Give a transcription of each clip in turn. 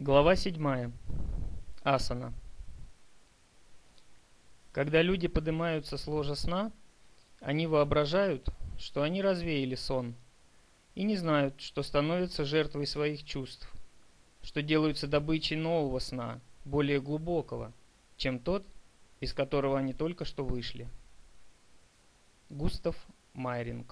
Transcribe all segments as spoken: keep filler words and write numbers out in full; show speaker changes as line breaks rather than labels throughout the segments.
Глава седьмая. Асана. Когда люди поднимаются с ложа сна, они воображают, что они развеяли сон, и не знают, что становятся жертвой своих чувств, что делаются добычей нового сна, более глубокого, чем тот, из которого они только что вышли. Густав Майринг.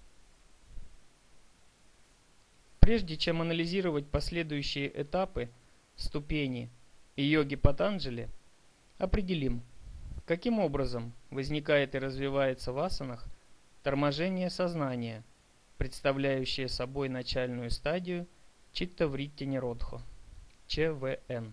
Прежде чем анализировать последующие этапы, ступени и йоги Патанджали, определим, каким образом возникает и развивается в асанах торможение сознания, представляющее собой начальную стадию читтавритти-ниродхо, ЧВН.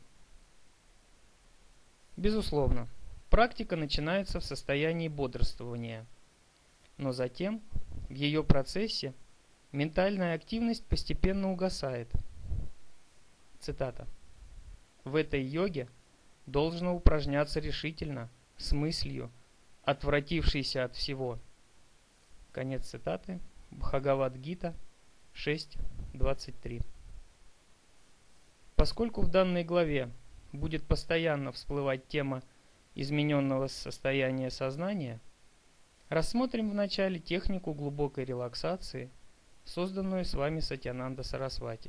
Безусловно, практика начинается в состоянии бодрствования, но затем в ее процессе ментальная активность постепенно угасает. Цитата. В этой йоге должно упражняться решительно, с мыслью, отвратившейся от всего. Конец цитаты. Бхагавад-гита шесть двадцать три. Поскольку в данной главе будет постоянно всплывать тема измененного состояния сознания, рассмотрим вначале технику глубокой релаксации, созданную с вами Сатьянанда Сарасвати.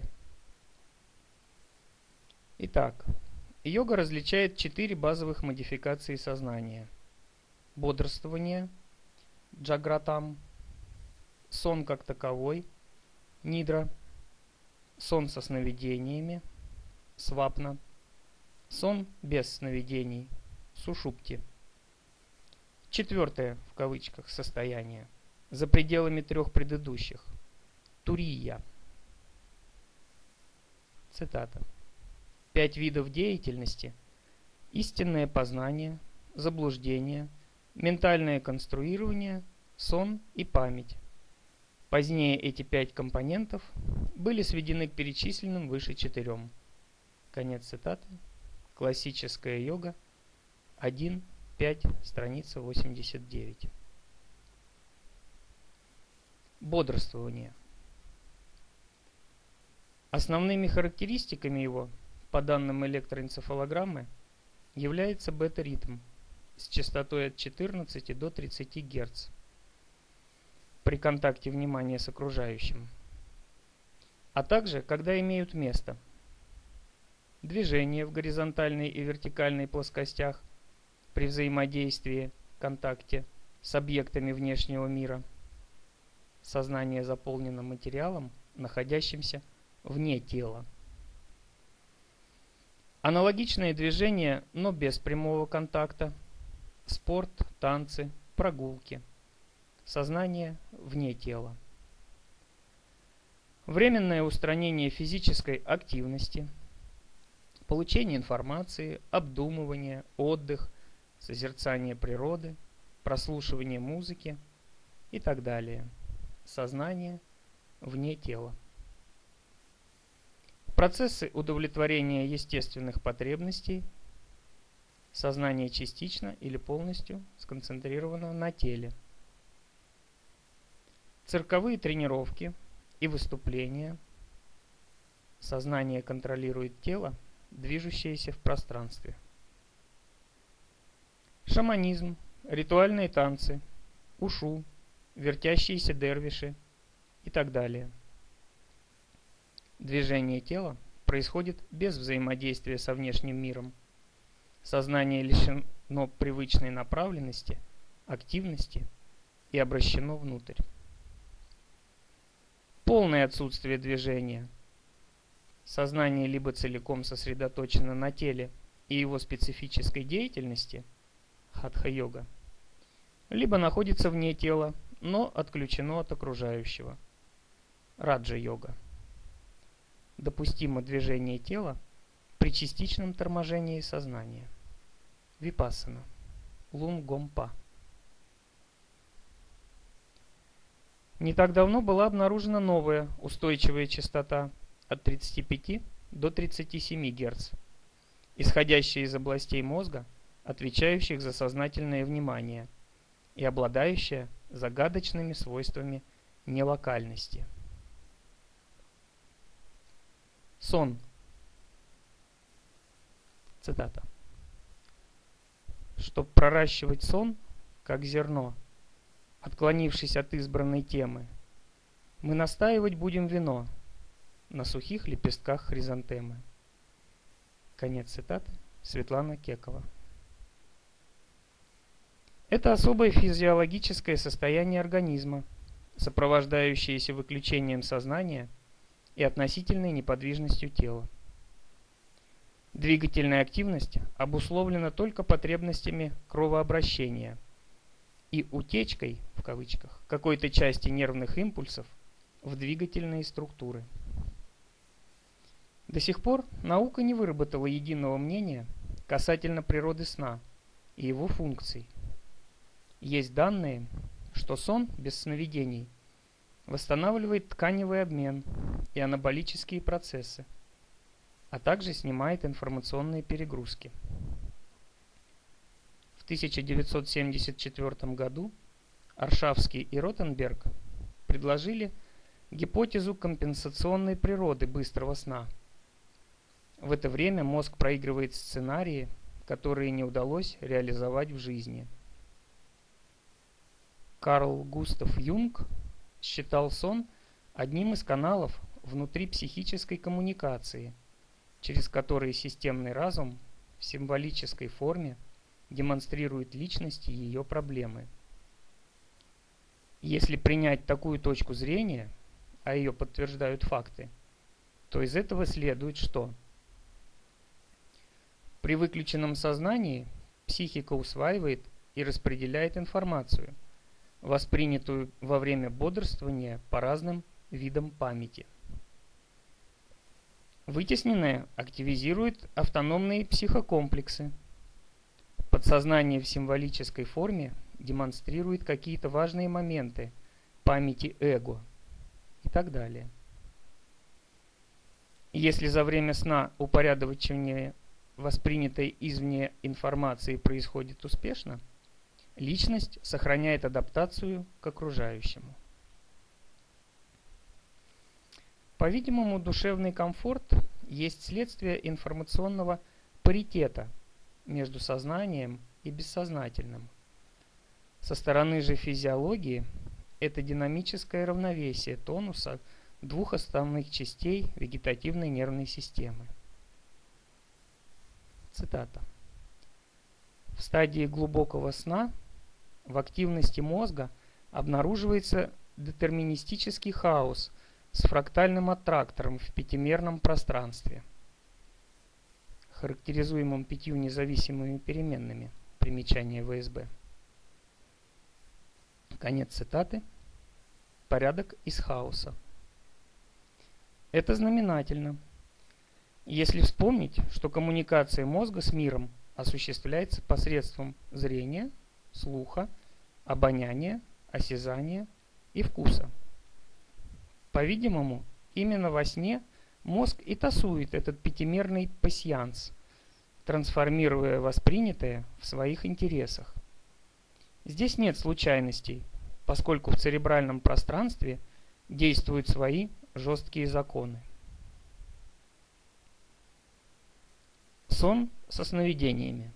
Итак, йога различает четыре базовых модификации сознания: бодрствование, джагратам, сон как таковой, нидра, сон со сновидениями, свапна, сон без сновидений, сушупти. Четвертое, в кавычках, состояние, за пределами трех предыдущих, турия. Цитата. Пять видов деятельности: истинное познание, заблуждение, ментальное конструирование, сон и память. Позднее эти пять компонентов были сведены к перечисленным выше четырем. Конец цитаты. Классическая йога, один пять, страница восемьдесят девять. Бодрствование. Основными характеристиками его, по данным электроэнцефалограммы, является бета-ритм с частотой от четырнадцати до тридцати Гц при контакте внимания с окружающим, а также когда имеют место движение в горизонтальной и вертикальной плоскостях при взаимодействии, контакте с объектами внешнего мира. Сознание заполнено материалом, находящимся вне тела. Аналогичные движения, но без прямого контакта: спорт, танцы, прогулки. Сознание вне тела. Временное устранение физической активности, получение информации, обдумывание, отдых, созерцание природы, прослушивание музыки и так далее. Сознание вне тела. Процессы удовлетворения естественных потребностей. Сознание частично или полностью сконцентрировано на теле. Цирковые тренировки и выступления. Сознание контролирует тело, движущееся в пространстве. Шаманизм, ритуальные танцы, ушу, вертящиеся дервиши и так далее. Движение тела происходит без взаимодействия со внешним миром. Сознание лишено привычной направленности, активности и обращено внутрь. Полное отсутствие движения. Сознание либо целиком сосредоточено на теле и его специфической деятельности, хатха-йога, либо находится вне тела, но отключено от окружающего, раджа-йога. Допустимо движение тела при частичном торможении сознания. Випассана. Лум-гомпа. Не так давно была обнаружена новая устойчивая частота от тридцати пяти до тридцати семи Гц, исходящая из областей мозга, отвечающих за сознательное внимание, и обладающая загадочными свойствами нелокальности. Сон. Цитата. «Чтоб проращивать сон, как зерно, отклонившись от избранной темы, мы настаивать будем вино на сухих лепестках хризантемы». Конец цитаты. Светлана Кекова. Это особое физиологическое состояние организма, сопровождающееся выключением сознания и относительной неподвижностью тела. Двигательная активность обусловлена только потребностями кровообращения и утечкой, в кавычках, какой-то части нервных импульсов в двигательные структуры. До сих пор наука не выработала единого мнения касательно природы сна и его функций. Есть данные, что сон без сновидений восстанавливает тканевый обмен и анаболические процессы, а также снимает информационные перегрузки. В тысяча девятьсот семьдесят четвёртом году Аршавский и Ротенберг предложили гипотезу компенсационной природы быстрого сна. В это время мозг проигрывает сценарии, которые не удалось реализовать в жизни. Карл Густав Юнг считал сон одним из каналов внутри психической коммуникации, через которые системный разум в символической форме демонстрирует личности и ее проблемы. Если принять такую точку зрения, а ее подтверждают факты, то из этого следует, что при выключенном сознании психика усваивает и распределяет информацию, воспринятую во время бодрствования по разным видам памяти. Вытесненное активизирует автономные психокомплексы. Подсознание в символической форме демонстрирует какие-то важные моменты памяти эго и так далее. Если за время сна упорядочивание воспринятой извне информации происходит успешно, личность сохраняет адаптацию к окружающему. По-видимому, душевный комфорт есть следствие информационного паритета между сознанием и бессознательным. Со стороны же физиологии это динамическое равновесие тонуса двух основных частей вегетативной нервной системы. Цитата. В стадии глубокого сна в активности мозга обнаруживается детерминистический хаос с фрактальным аттрактором в пятимерном пространстве, характеризуемым пятью независимыми переменными. Примечание вэ эс бэ. Конец цитаты. Порядок из хаоса. Это знаменательно. Если вспомнить, что коммуникация мозга с миром осуществляется посредством зрения, слуха, обоняния, осязания и вкуса. По-видимому, именно во сне мозг и тасует этот пятимерный пасьянс, трансформируя воспринятое в своих интересах. Здесь нет случайностей, поскольку в церебральном пространстве действуют свои жесткие законы. Сон со сновидениями.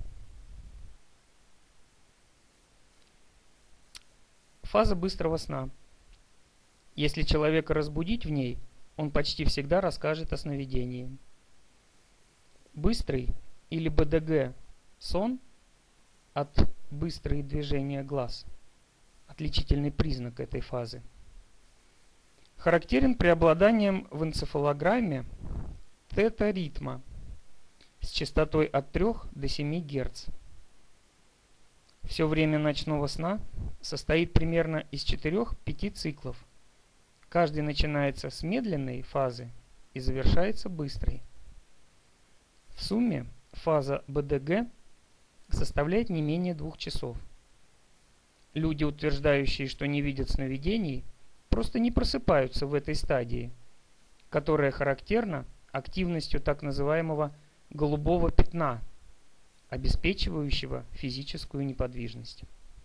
Фаза быстрого сна. Если человека разбудить в ней, он почти всегда расскажет о сновидении. Быстрый или бэ дэ гэ сон от быстрые движения глаз, отличительный признак этой фазы, характерен преобладанием в энцефалограмме тета-ритма с частотой от трёх до семи герц. Все время ночного сна состоит примерно из четырёх-пяти циклов. Каждый начинается с медленной фазы и завершается быстрой. В сумме фаза бэ дэ гэ составляет не менее двух часов. Люди, утверждающие, что не видят сновидений, просто не просыпаются в этой стадии, которая характерна активностью так называемого голубого пятна, обеспечивающего физическую неподвижность.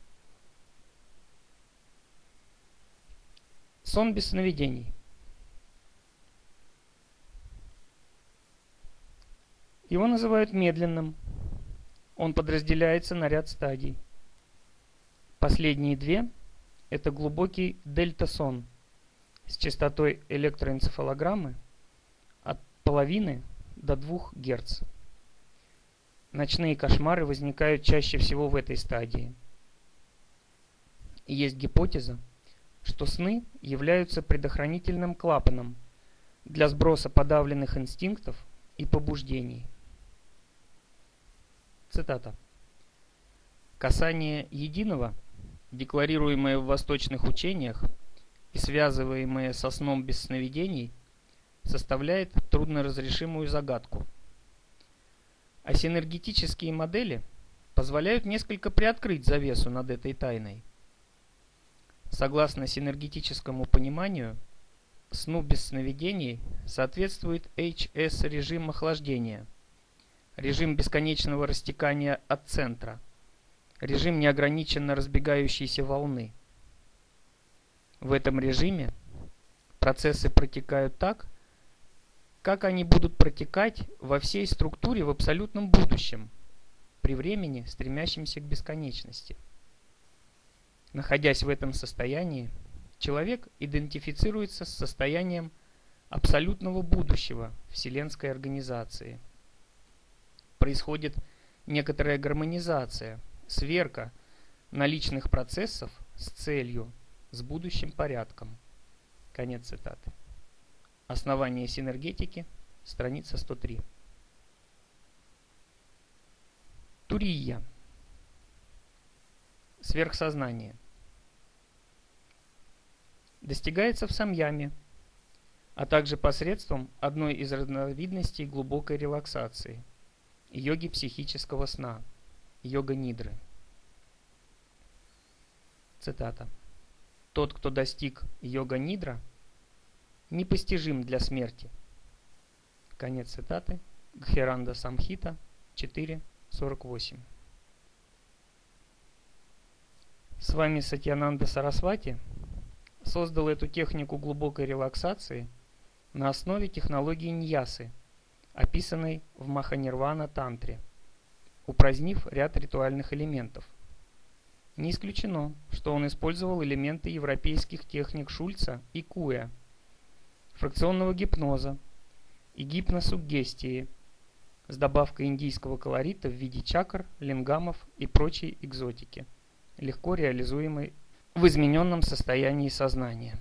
Сон без сновидений. Его называют медленным. Он подразделяется на ряд стадий. Последние две – это глубокий дельта-сон с частотой электроэнцефалограммы от половины до двух герц. Ночные кошмары возникают чаще всего в этой стадии. И есть гипотеза, что сны являются предохранительным клапаном для сброса подавленных инстинктов и побуждений. Цитата. «Касание единого, декларируемое в восточных учениях и связываемое со сном без сновидений, составляет трудноразрешимую загадку. А синергетические модели позволяют несколько приоткрыть завесу над этой тайной. Согласно синергетическому пониманию, сну без сновидений соответствует эйч эс-режим охлаждения, режим бесконечного растекания от центра, режим неограниченно разбегающейся волны. В этом режиме процессы протекают так, как они будут протекать во всей структуре в абсолютном будущем, при времени, стремящемся к бесконечности. Находясь в этом состоянии, человек идентифицируется с состоянием абсолютного будущего Вселенской организации. Происходит некоторая гармонизация, сверка наличных процессов с целью, с будущим порядком. Конец цитаты. Основание синергетики, страница сто три. Турия. Сверхсознание. Достигается в самьяме, а также посредством одной из разновидностей глубокой релаксации – йоги психического сна, йога-нидры. Цитата. «Тот, кто достиг йога-нидра, непостижим для смерти». Конец цитаты. Гхеранда Самхита четыре сорок восемь. С вами Сатьянанда Сарасвати создал эту технику глубокой релаксации на основе технологии ньясы, описанной в Маханирвана Тантре, упразднив ряд ритуальных элементов. Не исключено, что он использовал элементы европейских техник Шульца и Куя, фракционного гипноза и гипносуггестии с добавкой индийского колорита в виде чакр, лингамов и прочей экзотики, легко реализуемой в измененном состоянии сознания.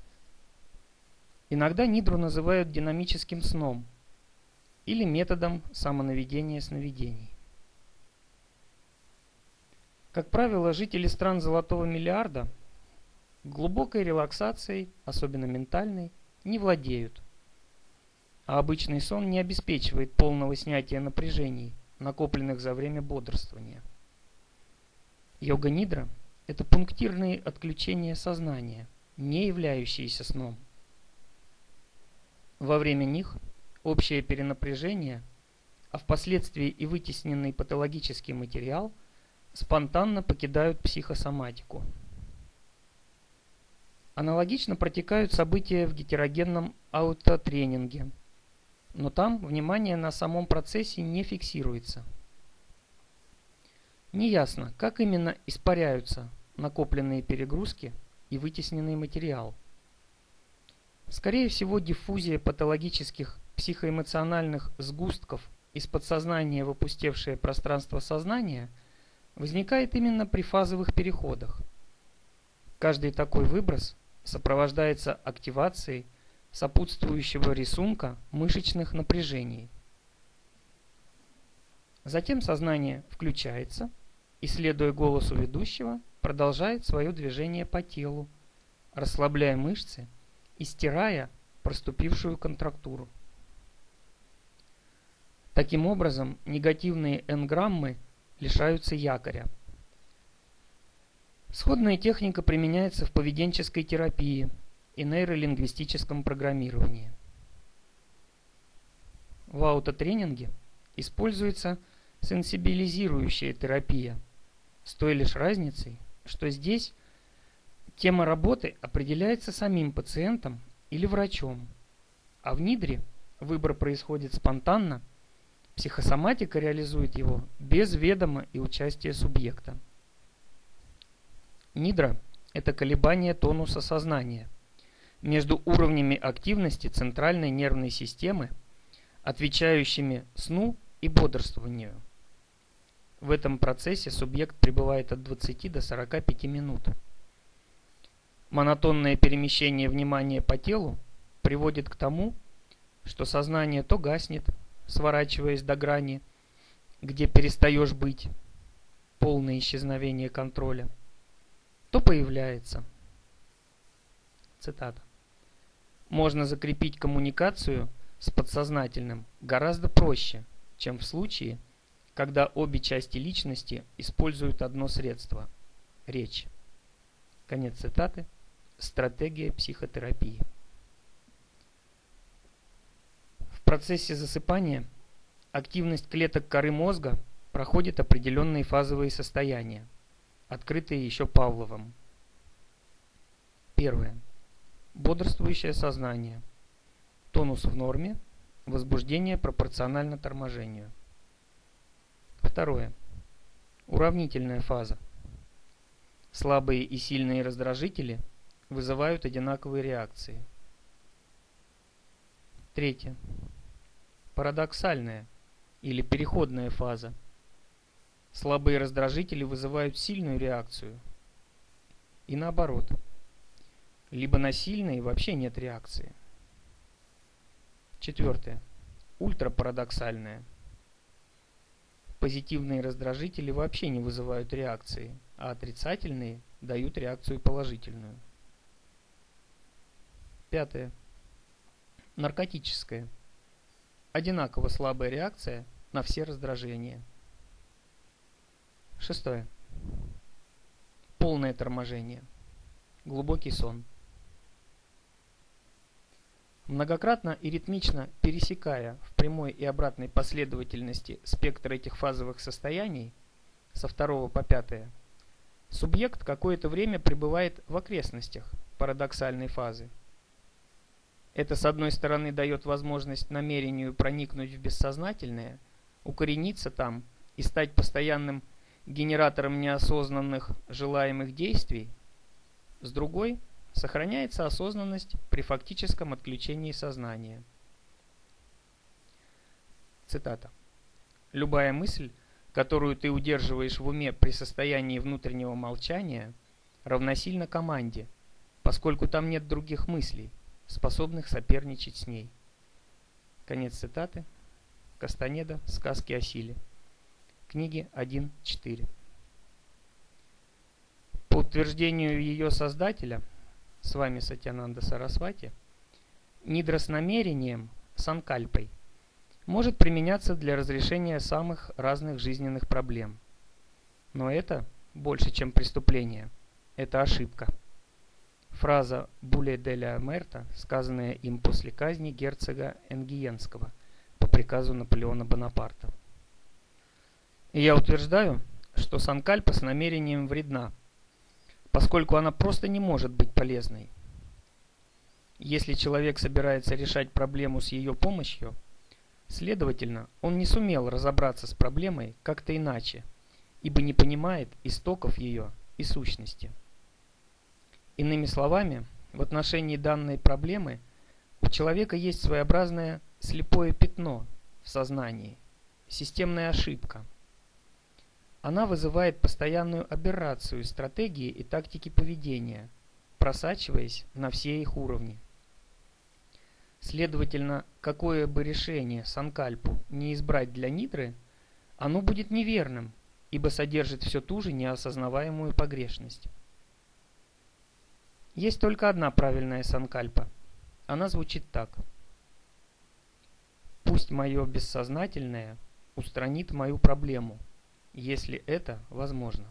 Иногда нидру называют динамическим сном или методом самонаведения сновидений. Как правило, жители стран Золотого миллиарда глубокой релаксацией, особенно ментальной, не владеют, а обычный сон не обеспечивает полного снятия напряжений, накопленных за время бодрствования. Йога-нидра – это пунктирные отключения сознания, не являющиеся сном. Во время них общее перенапряжение, а впоследствии и вытесненный патологический материал спонтанно покидают психосоматику. Аналогично протекают события в гетерогенном аутотренинге, но там внимание на самом процессе не фиксируется. Неясно, как именно испаряются накопленные перегрузки и вытесненный материал. Скорее всего, диффузия патологических психоэмоциональных сгустков из подсознания в опустевшее пространство сознания возникает именно при фазовых переходах. Каждый такой выброс сопровождается активацией сопутствующего рисунка мышечных напряжений. Затем сознание включается и, следуя голосу ведущего, продолжает свое движение по телу, расслабляя мышцы и стирая проступившую контрактуру. Таким образом, негативные энграммы лишаются якоря. Сходная техника применяется в поведенческой терапии и нейролингвистическом программировании. В аутотренинге используется сенсибилизирующая терапия, с той лишь разницей, что здесь тема работы определяется самим пациентом или врачом, а в нидре выбор происходит спонтанно, Психосоматика реализует его без ведома и участия субъекта. Нидра – это колебание тонуса сознания между уровнями активности центральной нервной системы, отвечающими сну и бодрствованию. В этом процессе субъект пребывает от двадцати до сорока пяти минут. Монотонное перемещение внимания по телу приводит к тому, что сознание то гаснет, сворачиваясь до грани, где перестаешь быть, полное исчезновение контроля, то появляется. Цитата. Можно закрепить коммуникацию с подсознательным гораздо проще, чем в случае, когда обе части личности используют одно средство – речь. Конец цитаты. Стратегия психотерапии. В процессе засыпания активность клеток коры мозга проходит определенные фазовые состояния, открытые еще Павловым. Первое. Бодрствующее сознание. Тонус в норме. Возбуждение пропорционально торможению. Второе. Уравнительная фаза. Слабые и сильные раздражители вызывают одинаковые реакции. Третье. Парадоксальная или переходная фаза. Слабые раздражители вызывают сильную реакцию. И наоборот. Либо на сильные вообще нет реакции. Четвертое. Ультрапарадоксальная. Позитивные раздражители вообще не вызывают реакции, а отрицательные дают реакцию положительную. Пятое. Наркотическая. Одинаково слабая реакция на все раздражения. Шестое. Полное торможение. Глубокий сон. Многократно и ритмично пересекая в прямой и обратной последовательности спектр этих фазовых состояний со второго по пятое, субъект какое-то время пребывает в окрестностях парадоксальной фазы. Это, с одной стороны, дает возможность намерению проникнуть в бессознательное, укорениться там и стать постоянным генератором неосознанных желаемых действий. С другой, сохраняется осознанность при фактическом отключении сознания. Цитата. «Любая мысль, которую ты удерживаешь в уме при состоянии внутреннего молчания, равносильна команде, поскольку там нет других мыслей, способных соперничать с ней». Конец цитаты. Кастанеда. Сказки о силе. Книги один четыре. По утверждению ее создателя, с вами Сатьянанда Сарасвати, нидра с намерением, санкальпой, может применяться для разрешения самых разных жизненных проблем. Но это больше, чем преступление. Это ошибка. Фраза Буле де ля Мерта, сказанная им после казни герцога Энгиенского по приказу Наполеона Бонапарта. И я утверждаю, что санкальпа с намерением вредна, поскольку она просто не может быть полезной. Если человек собирается решать проблему с ее помощью, следовательно, он не сумел разобраться с проблемой как-то иначе, ибо не понимает истоков ее и сущности. Иными словами, в отношении данной проблемы у человека есть своеобразное слепое пятно в сознании, системная ошибка. Она вызывает постоянную аберрацию стратегии и тактики поведения, просачиваясь на все их уровни. Следовательно, какое бы решение санкальпу не избрать для нидры, оно будет неверным, ибо содержит все ту же неосознаваемую погрешность. Есть только одна правильная санкальпа. Она звучит так. Пусть мое бессознательное устранит мою проблему, если это возможно.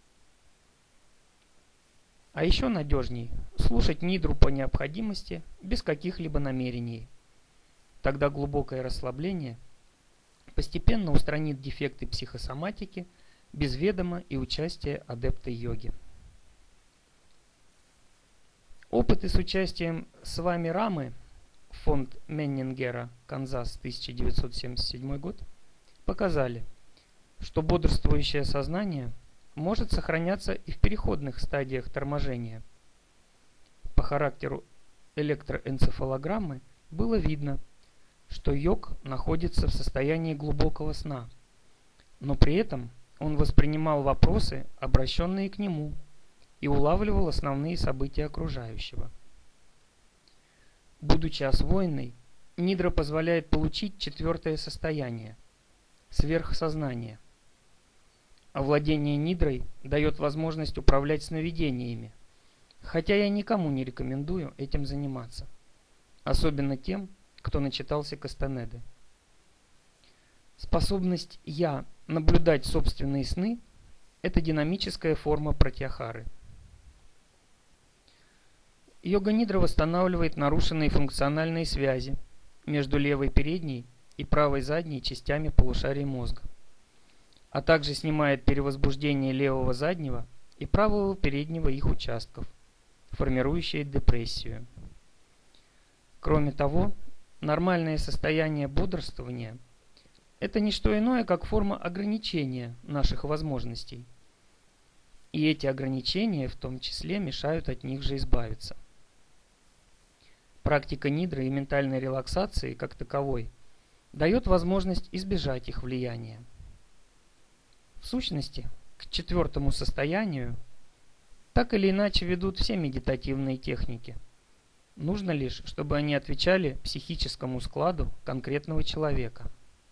А еще надежней слушать нидру по необходимости, без каких-либо намерений. Тогда глубокое расслабление постепенно устранит дефекты психосоматики без ведома и участия адепта йоги. Опыты с участием Свами Рамы, фонд Меннингера, Канзас, тысяча девятьсот семьдесят седьмой год, показали, что бодрствующее сознание может сохраняться и в переходных стадиях торможения. По характеру электроэнцефалограммы было видно, что йог находится в состоянии глубокого сна, но при этом он воспринимал вопросы, обращенные к нему, и улавливал основные события окружающего. Будучи освоенной, нидра позволяет получить четвертое состояние – сверхсознание. Овладение нидрой дает возможность управлять сновидениями, хотя я никому не рекомендую этим заниматься, особенно тем, кто начитался Кастанеды. Способность «я» наблюдать собственные сны – это динамическая форма пратьяхары. Йога-нидра восстанавливает нарушенные функциональные связи между левой передней и правой задней частями полушарий мозга, а также снимает перевозбуждение левого заднего и правого переднего их участков, формирующие депрессию. Кроме того, нормальное состояние бодрствования – это не что иное, как форма ограничения наших возможностей. И эти ограничения в том числе мешают от них же избавиться. Практика нидры и ментальной релаксации как таковой дает возможность избежать их влияния. В сущности, к четвертому состоянию так или иначе ведут все медитативные техники. Нужно лишь, чтобы они отвечали психическому складу конкретного человека.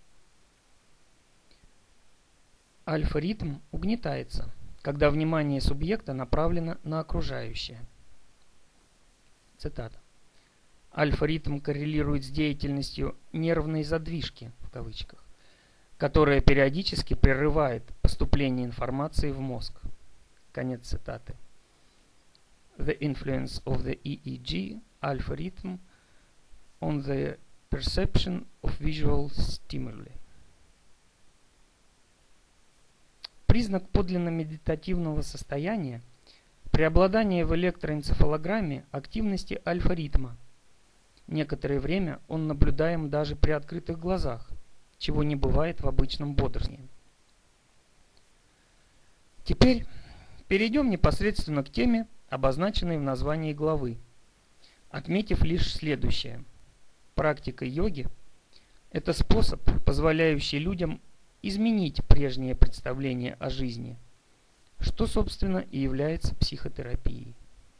Альфа-ритм угнетается, когда внимание субъекта направлено на окружающее. Цитата. Альфа-ритм коррелирует с деятельностью «нервной задвижки», в кавычках, которая периодически прерывает поступление информации в мозг. Конец цитаты. The influence of the и и джи, alpha rhythm, on the perception of visual stimuli. Признак подлинно медитативного состояния – преобладание в электроэнцефалограмме активности альфа-ритма. Некоторое время он наблюдаем даже при открытых глазах, чего не бывает в обычном бодрствовании. Теперь перейдем непосредственно к теме, обозначенной в названии главы, отметив лишь следующее. Практика йоги – это способ, позволяющий людям изменить прежнее представление о жизни, что, собственно, и является психотерапией.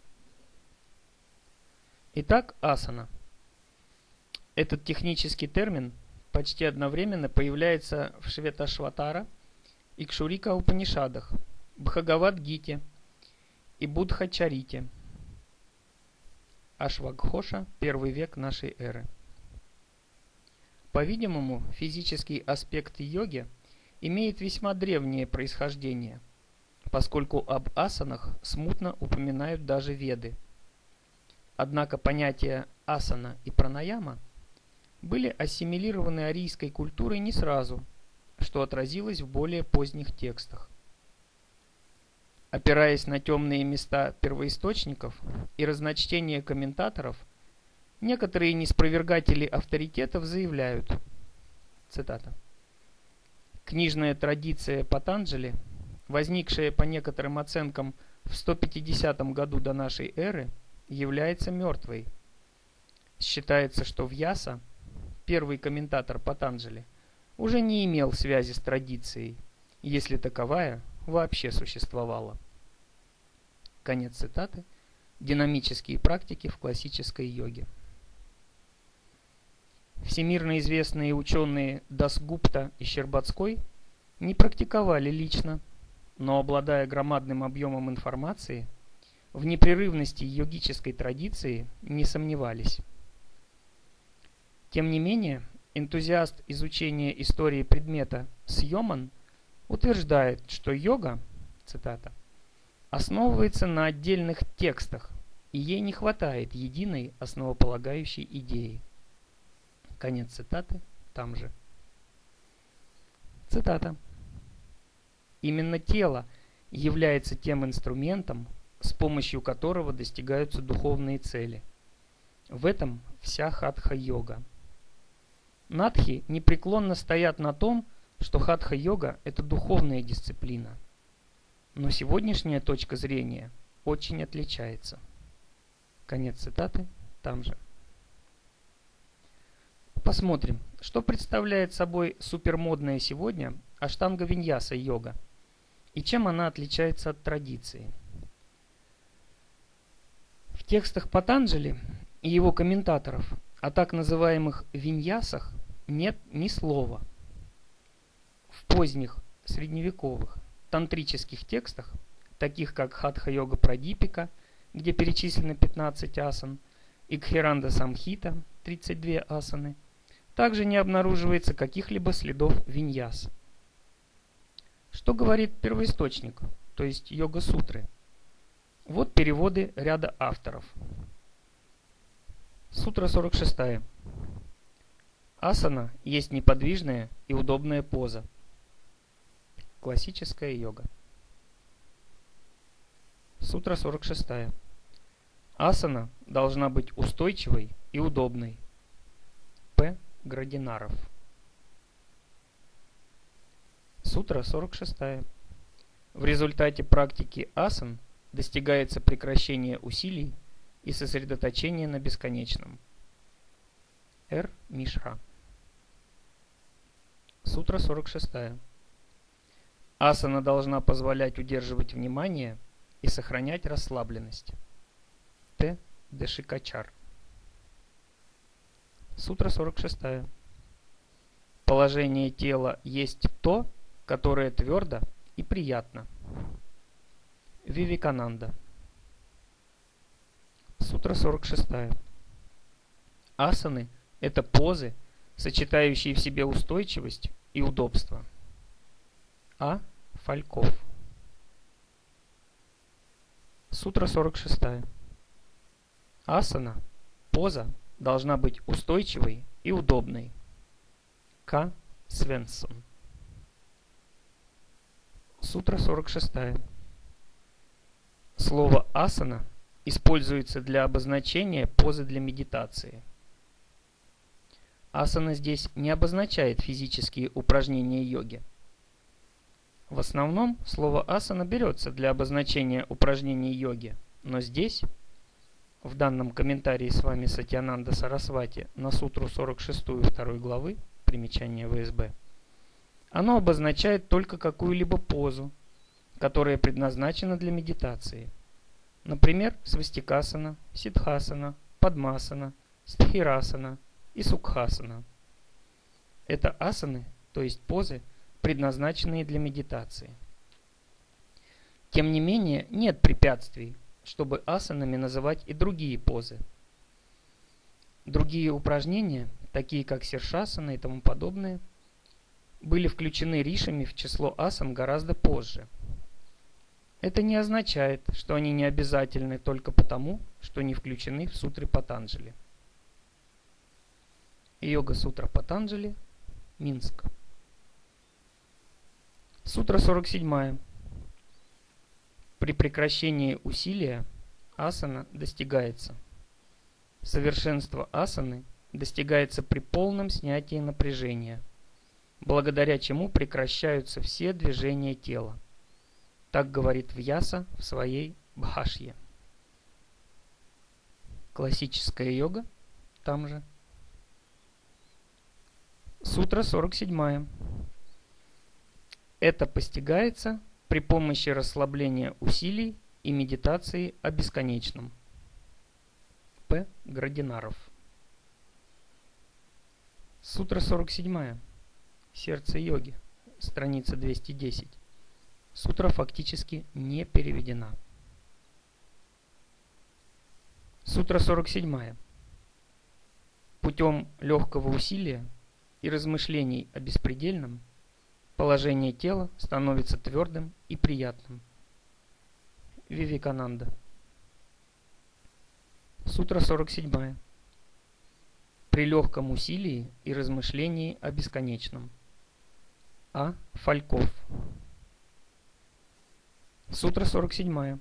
Итак, асана. Этот технический термин почти одновременно появляется в Шветашватара и Кшурика Упанишадах, Бхагавад-гите и Буддхачарите. Ашвагхоша, первый век нашей эры. По-видимому, физический аспект йоги имеет весьма древнее происхождение, поскольку об асанах смутно упоминают даже Веды. Однако понятия асана и пранаяма были ассимилированы арийской культурой не сразу, что отразилось в более поздних текстах. Опираясь на темные места первоисточников и разночтения комментаторов, некоторые неспровергатели авторитетов заявляют, цитата, «Книжная традиция Патанджали, возникшая по некоторым оценкам в сто пятидесятом году до нашей эры, является мертвой. Считается, что Вьяса, первый комментатор Патанджали, уже не имел связи с традицией, если таковая вообще существовала». Конец цитаты. Динамические практики в классической йоге. Всемирно известные ученые Дасгупта и Щербацкой не практиковали лично, но, обладая громадным объемом информации, в непрерывности йогической традиции не сомневались. Тем не менее, энтузиаст изучения истории предмета Сьоман утверждает, что йога, цитата, основывается на отдельных текстах, и ей не хватает единой основополагающей идеи. Конец цитаты там же. Цитата. Именно тело является тем инструментом, с помощью которого достигаются духовные цели. В этом вся хатха-йога. Надхи непреклонно стоят на том, что хатха-йога – это духовная дисциплина, но сегодняшняя точка зрения очень отличается. Конец цитаты там же. Посмотрим, что представляет собой супермодная сегодня аштанга-виньяса йога и чем она отличается от традиции. В текстах Патанджали и его комментаторов о так называемых виньясах нет ни слова. В поздних средневековых тантрических текстах, таких как Хатха-йога Прадипика, где перечислено пятнадцать асан, и Кхиранда Самхита, тридцать две асаны, также не обнаруживается каких-либо следов виньяс. Что говорит первоисточник, то есть йога-сутры? Вот переводы ряда авторов. Сутра сорок шесть. Асана есть неподвижная и удобная поза. Классическая йога. Сутра сорок шесть. Асана должна быть устойчивой и удобной. П. Градинаров. Сутра сорок шесть. В результате практики асан достигается прекращение усилий и сосредоточение на бесконечном. Р. Мишра. Сутра сорок шесть. Асана должна позволять удерживать внимание и сохранять расслабленность. Т. Дешикачар. Сутра сорок шесть. Положение тела есть то, которое твердо и приятно. Вивекананда. Сутра сорок шесть. Асаны – это позы, сочетающие в себе устойчивость и удобство. А. Фальков. Сутра сорок шесть. Асана, поза, должна быть устойчивой и удобной. К. Свенсон. Сутра сорок шесть. Слово асана используется для обозначения позы для медитации. Асана здесь не обозначает физические упражнения йоги. В основном слово асана берется для обозначения упражнений йоги, но здесь, в данном комментарии с вами Сатьянанда Сарасвати на сутру сорок шесть второй главы, примечание ВСБ, оно обозначает только какую-либо позу, которая предназначена для медитации. Например, свастикасана, сиддхасана, падмасана, стхирасана и сукхасана. Это асаны, то есть позы, предназначенные для медитации. Тем не менее, нет препятствий, чтобы асанами называть и другие позы. Другие упражнения, такие как сиршасана и тому подобное, были включены ришами в число асан гораздо позже. Это не означает, что они не обязательны только потому, что не включены в сутры Патанджали. Йога-сутра Патанджали, Минск. Сутра сорок семь. При прекращении усилия асана достигается. Совершенство асаны достигается при полном снятии напряжения, благодаря чему прекращаются все движения тела. Так говорит Вьяса в своей Бхашье. Классическая йога там же. Сутра сорок семь. Это постигается при помощи расслабления усилий и медитации о бесконечном. П. Градинаров. Сутра сорок семь. Сердце йоги. Страница двести десять. Сутра фактически не переведена. Сутра сорок семь. Путем легкого усилия и размышлений о беспредельном положение тела становится твердым и приятным. Вивекананда. Сутра сорок семь. При легком усилии и размышлении о бесконечном. А. Фальков. Сутра сорок семь.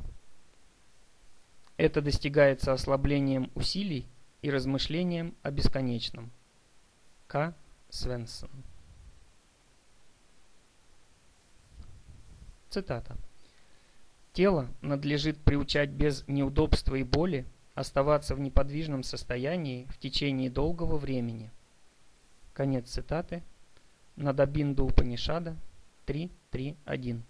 Это достигается ослаблением усилий и размышлением о бесконечном. К. Свенсон. Цитата. «Тело надлежит приучать без неудобства и боли оставаться в неподвижном состоянии в течение долгого времени». Конец цитаты. Надабинду Упанишада три три один.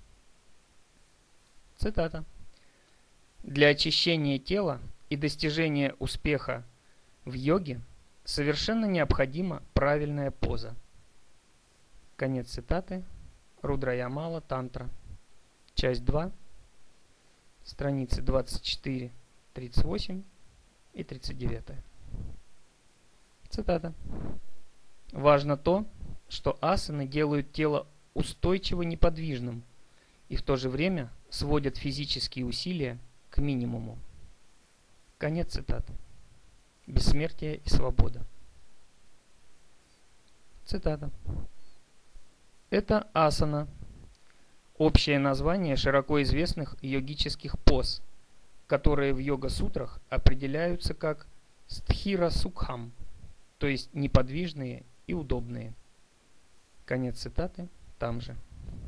Цитата. «Для очищения тела и достижения успеха в йоге совершенно необходима правильная поза». Конец цитаты. Рудраямала Тантра. Часть два. Страницы двадцать четыре, тридцать восемь и тридцать девять. Цитата. «Важно то, что асаны делают тело устойчиво неподвижным и в то же время сводят физические усилия к минимуму». Конец цитаты. Бессмертие и свобода. Цитата. «Это асана, общее название широко известных йогических поз, которые в йога-сутрах определяются как стхира сукхам, то есть неподвижные и удобные». Конец цитаты там же.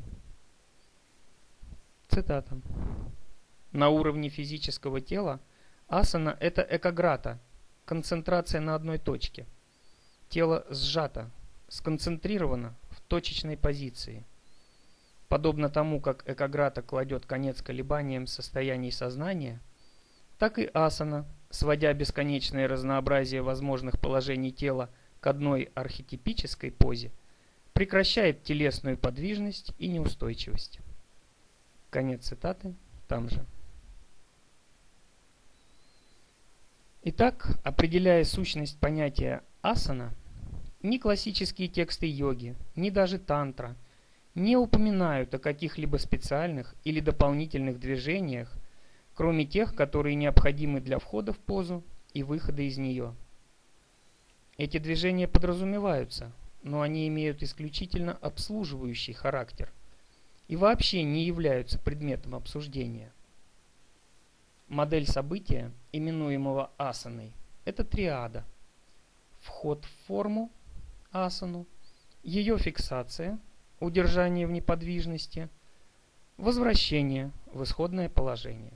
Цитата. «На уровне физического тела асана – это экаграта, концентрация на одной точке. Тело сжато, сконцентрировано в точечной позиции. Подобно тому, как экаграта кладет конец колебаниям состояний сознания, так и асана, сводя бесконечное разнообразие возможных положений тела к одной архетипической позе, прекращает телесную подвижность и неустойчивость». Конец цитаты там же. Итак, определяя сущность понятия асана, ни классические тексты йоги, ни даже тантра не упоминают о каких-либо специальных или дополнительных движениях, кроме тех, которые необходимы для входа в позу и выхода из нее. Эти движения подразумеваются, но они имеют исключительно обслуживающий характер и вообще не являются предметом обсуждения. Модель события, именуемого асаной, это триада. Вход в форму, асану, ее фиксация, удержание в неподвижности, возвращение в исходное положение.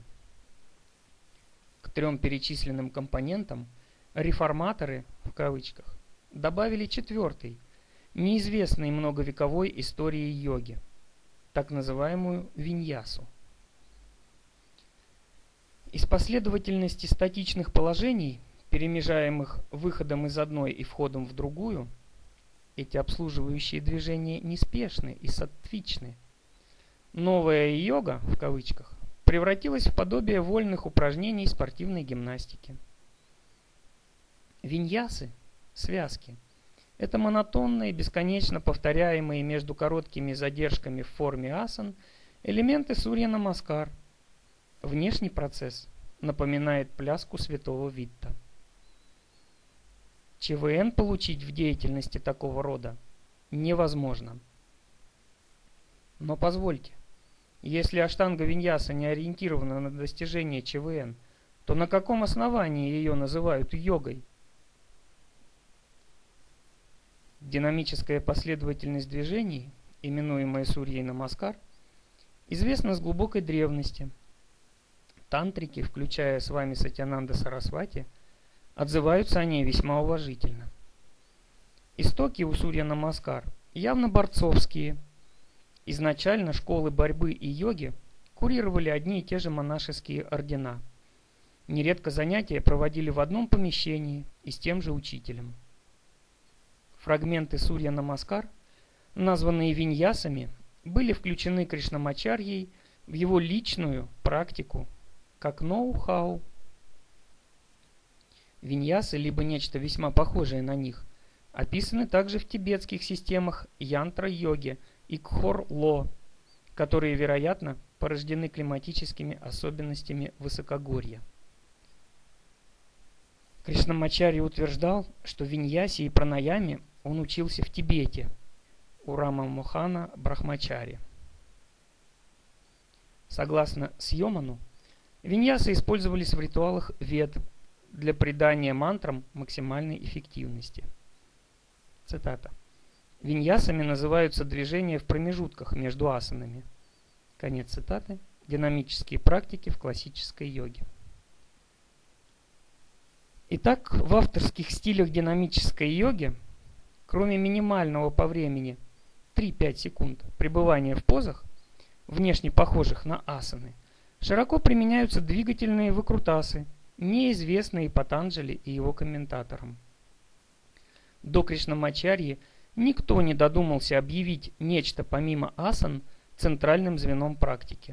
К трем перечисленным компонентам реформаторы, в кавычках, добавили четвертый, неизвестный многовековой истории йоги, так называемую виньясу. Из последовательности статичных положений, перемежаемых выходом из одной и входом в другую, эти обслуживающие движения неспешны и саттвичны. Новая йога, в кавычках, превратилась в подобие вольных упражнений спортивной гимнастики. Виньясы, связки, это монотонные, бесконечно повторяемые между короткими задержками в форме асан элементы сурья-намаскар. Внешний процесс напоминает пляску святого Витта. ЧВН получить в деятельности такого рода невозможно. Но позвольте, если аштанга-виньяса не ориентирована на достижение ЧВН, то на каком основании ее называют йогой? Динамическая последовательность движений, именуемая сурьей-намаскар, известна с глубокой древности. Тантрики, включая с вами Сатьянанда Сарасвати, отзываются о ней весьма уважительно. Истоки у сурья-намаскар явно борцовские. Изначально школы борьбы и йоги курировали одни и те же монашеские ордена. Нередко занятия проводили в одном помещении и с тем же учителем. Фрагменты сурья-намаскар, названные виньясами, были включены Кришнамачарьей в его личную практику как ноу-хау. Виньясы, либо нечто весьма похожее на них, описаны также в тибетских системах янтра-йоги и кхор-ло, которые, вероятно, порождены климатическими особенностями высокогорья. Кришнамачарья утверждал, что виньясе и пранаяме он учился в Тибете у Рама Мохана Брахмачари. Согласно Сьоману, виньясы использовались в ритуалах вед для придания мантрам максимальной эффективности. Цитата. «Виньясами называются движения в промежутках между асанами. Конец цитаты. Динамические практики в классической йоге. Итак, в авторских стилях динамической йоги, кроме минимального по времени три-пять секунд пребывания в позах, внешне похожих на асаны, широко применяются двигательные выкрутасы, неизвестные Патанджали и его комментаторам. До Кришнамачарьи никто не додумался объявить нечто помимо асан центральным звеном практики.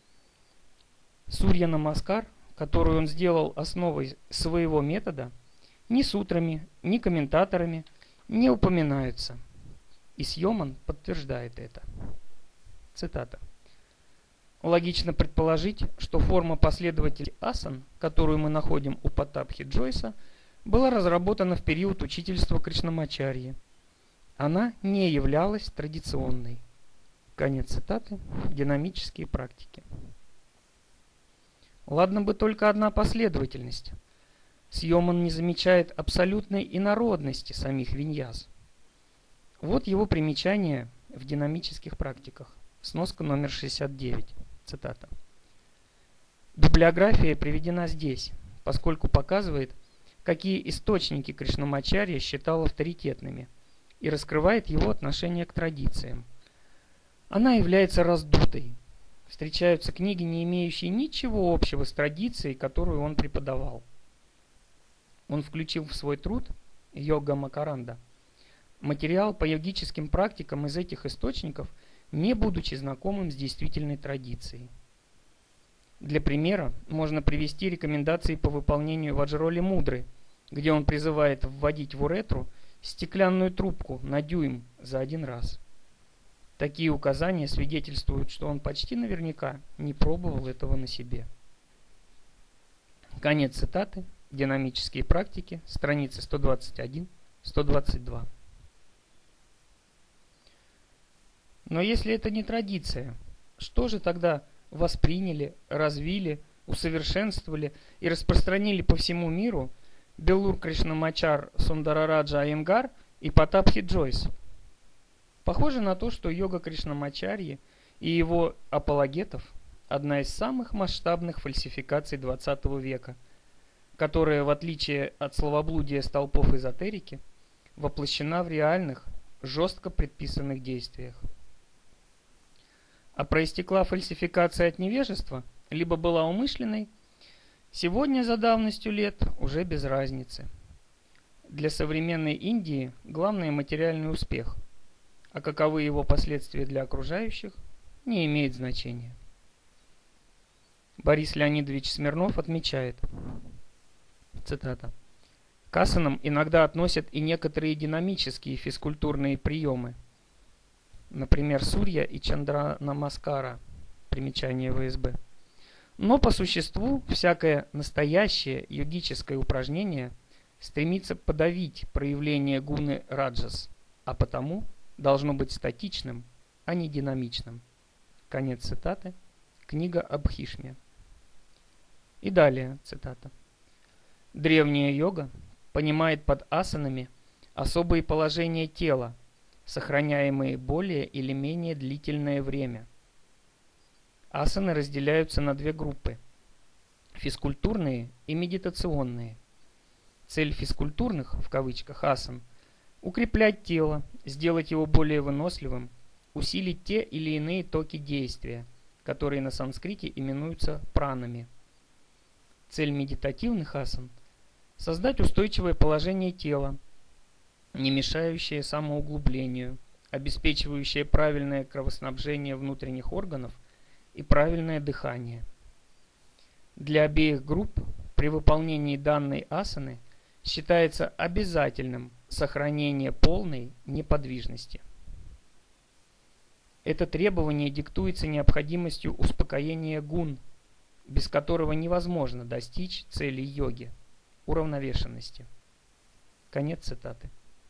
Сурья Намаскар, которую он сделал основой своего метода, ни сутрами, ни комментаторами не упоминаются. И Сьоман подтверждает это. Цитата. Логично предположить, что форма последователей асан, которую мы находим у Паттабхи Джойса, была разработана в период учительства Кришнамачарьи. Она не являлась традиционной. Конец цитаты. Динамические практики. Ладно бы только одна последовательность. Сьоман не замечает абсолютной инородности самих виньяс. Вот его примечание в динамических практиках. Сноска номер шестьдесят девять. Цитата. Библиография приведена здесь, поскольку показывает, какие источники Кришнамачарья считал авторитетными и раскрывает его отношение к традициям. Она является раздутой. Встречаются книги, не имеющие ничего общего с традицией, которую он преподавал. Он включил в свой труд «Йога Макаранда» материал по йогическим практикам из этих источников, не будучи знакомым с действительной традицией. Для примера можно привести рекомендации по выполнению ваджроли мудры, где он призывает вводить в уретру стеклянную трубку на дюйм за один раз. Такие указания свидетельствуют, что он почти наверняка не пробовал этого на себе. Конец цитаты. Динамические практики. Страницы сто двадцать один — сто двадцать два. Но если это не традиция, что же тогда восприняли, развили, усовершенствовали и распространили по всему миру Белур Кришнамачар Сундарараджа Айенгар и Паттабхи Джойс? Похоже на то, что йога Кришнамачарьи и его апологетов – одна из самых масштабных фальсификаций двадцатого века, которая, в отличие от словоблудия столпов эзотерики, воплощена в реальных, жестко предписанных действиях. А проистекла фальсификация от невежества, либо была умышленной, сегодня за давностью лет уже без разницы. Для современной Индии главный материальный успех, а каковы его последствия для окружающих, не имеет значения. Борис Леонидович Смирнов отмечает, цитата, «К асанам иногда относят и некоторые динамические физкультурные приемы, например, Сурья и Чандра Намаскара, примечание ВСБ. Но по существу всякое настоящее йогическое упражнение стремится подавить проявление гуны раджас, а потому должно быть статичным, а не динамичным». Конец цитаты. Книга об Хишме. И далее цитата. «Древняя йога понимает под асанами особые положения тела, сохраняемые более или менее длительное время. Асаны разделяются на две группы – физкультурные и медитационные. Цель физкультурных, в кавычках, асан – укреплять тело, сделать его более выносливым, усилить те или иные токи действия, которые на санскрите именуются пранами. Цель медитативных асан – создать устойчивое положение тела, не мешающее самоуглублению, обеспечивающее правильное кровоснабжение внутренних органов и правильное дыхание. Для обеих групп при выполнении данной асаны считается обязательным сохранение полной неподвижности. Это требование диктуется необходимостью успокоения гун, без которого невозможно достичь цели йоги – уравновешенности. Конец цитаты.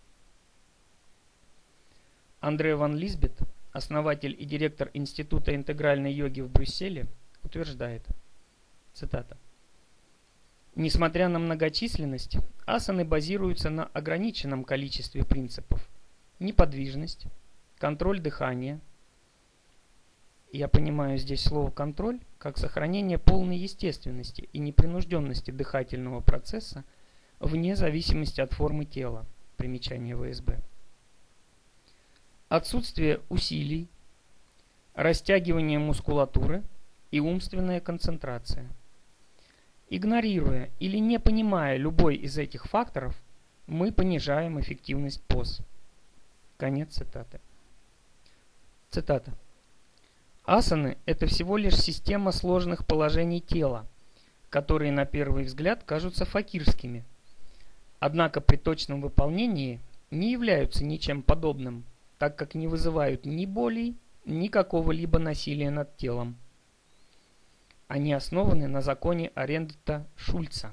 Андре ван Лисбет, основатель и директор Института интегральной йоги в Брюсселе, утверждает, цитата, «Несмотря на многочисленность, асаны базируются на ограниченном количестве принципов: неподвижность, контроль дыхания Я понимаю здесь слово «контроль» как сохранение полной естественности и непринужденности дыхательного процесса вне зависимости от формы тела. Примечание вэ эс бэ. Отсутствие усилий, растягивание мускулатуры и умственная концентрация. Игнорируя или не понимая любой из этих факторов, мы понижаем эффективность поз. Конец цитаты. Цитата. Асаны – это всего лишь система сложных положений тела, которые на первый взгляд кажутся факирскими, однако при точном выполнении не являются ничем подобным, так как не вызывают ни боли, ни какого-либо насилия над телом. Они основаны на законе Арендта-Шульца.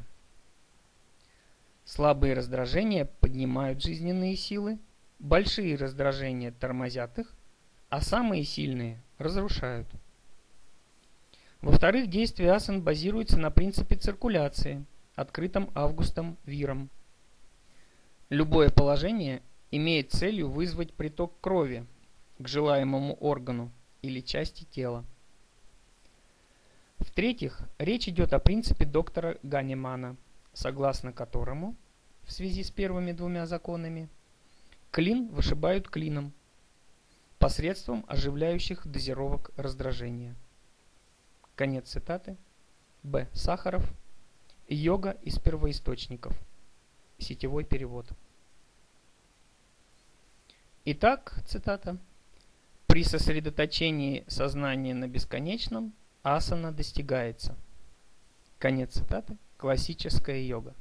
Слабые раздражения поднимают жизненные силы, большие раздражения тормозят их, а самые сильные разрушают. Во-вторых, действие асан базируется на принципе циркуляции, открытом Августом Виром. Любое положение имеет целью вызвать приток крови к желаемому органу или части тела. В-третьих, речь идет о принципе доктора Ганимана, согласно которому, в связи с первыми двумя законами, клин вышибают клином посредством оживляющих дозировок раздражения. Конец цитаты. Б. Сахаров. Йога из первоисточников. Сетевой перевод. Итак, цитата. При сосредоточении сознания на бесконечном асана достигается. Конец цитаты. Классическая йога.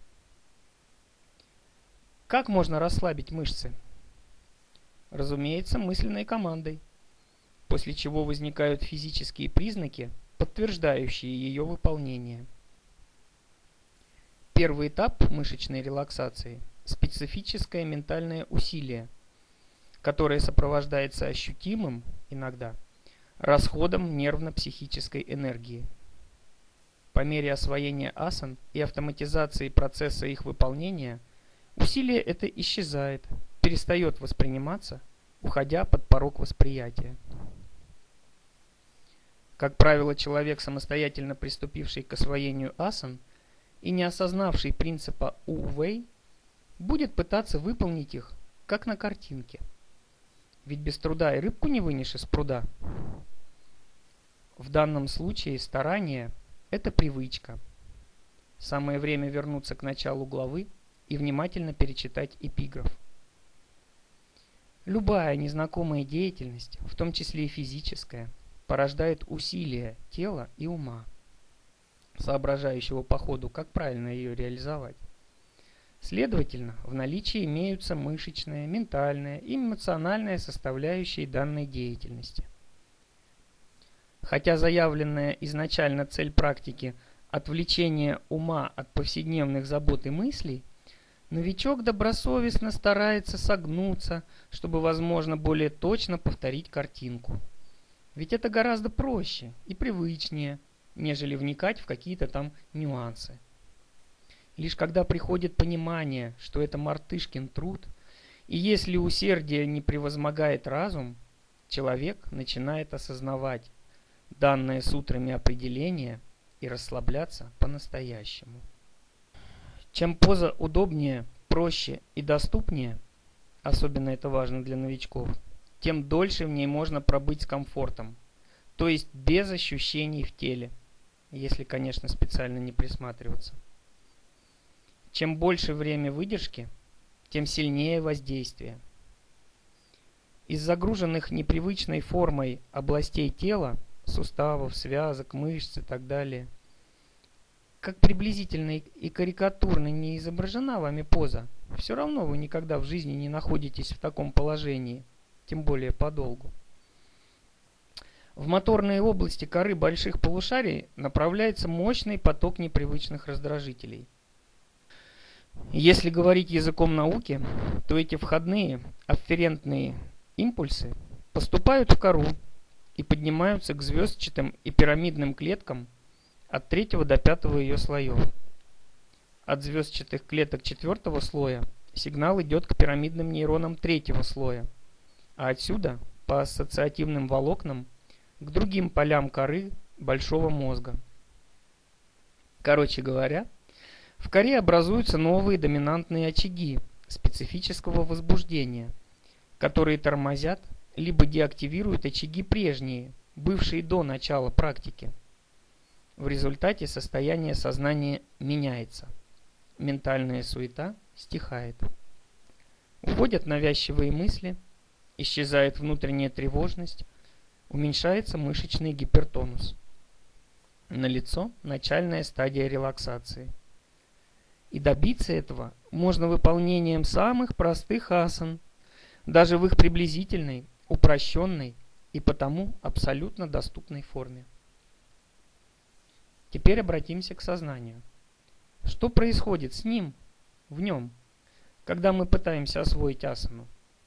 Как можно расслабить мышцы? Разумеется, мысленной командой, после чего возникают физические признаки, подтверждающие ее выполнение. Первый этап мышечной релаксации – специфическое ментальное усилие, которое сопровождается ощутимым, иногда, расходом нервно-психической энергии. По мере освоения асан и автоматизации процесса их выполнения, усилие это исчезает, перестает восприниматься, уходя под порог восприятия. Как правило, человек, самостоятельно приступивший к освоению асан и не осознавший принципа У-Вэй, будет пытаться выполнить их, как на картинке. Ведь без труда и рыбку не вынешь из пруда. В данном случае старание – это привычка. Самое время вернуться к началу главы и внимательно перечитать эпиграф. Любая незнакомая деятельность, в том числе и физическая, порождает усилия тела и ума, соображающего по ходу, как правильно ее реализовать. Следовательно, в наличии имеются мышечная, ментальная и эмоциональная составляющие данной деятельности. Хотя заявленная изначально цель практики – отвлечение ума от повседневных забот и мыслей, новичок добросовестно старается согнуться, чтобы, возможно, более точно повторить картинку. Ведь это гораздо проще и привычнее, нежели вникать в какие-то там нюансы. Лишь когда приходит понимание, что это мартышкин труд, и если усердие не превозмогает разум, человек начинает осознавать данное сутрами определение и расслабляться по-настоящему. Чем поза удобнее, проще и доступнее, особенно это важно для новичков, тем дольше в ней можно пробыть с комфортом, то есть без ощущений в теле, если, конечно, специально не присматриваться. Чем больше время выдержки, тем сильнее воздействие. Из загруженных непривычной формой областей тела, суставов, связок, мышц и так далее, как приблизительно и карикатурно не изображена вами поза, все равно вы никогда в жизни не находитесь в таком положении, тем более подолгу. В моторные области коры больших полушарий направляется мощный поток непривычных раздражителей. Если говорить языком науки, то эти входные афферентные импульсы поступают в кору и поднимаются к звездчатым и пирамидным клеткам от третьего до пятого ее слоев. От звездчатых клеток четвертого слоя сигнал идет к пирамидным нейронам третьего слоя, а отсюда по ассоциативным волокнам к другим полям коры большого мозга. Короче говоря, в коре образуются новые доминантные очаги специфического возбуждения, которые тормозят либо деактивируют очаги прежние, бывшие до начала практики. В результате состояние сознания меняется. Ментальная суета стихает. Уходят навязчивые мысли, исчезает внутренняя тревожность, уменьшается мышечный гипертонус. Налицо начальная стадия релаксации. И добиться этого можно выполнением самых простых асан, даже в их приблизительной, упрощенной и потому абсолютно доступной форме. Теперь обратимся к сознанию. Что происходит с ним, в нем, когда мы пытаемся освоить асану?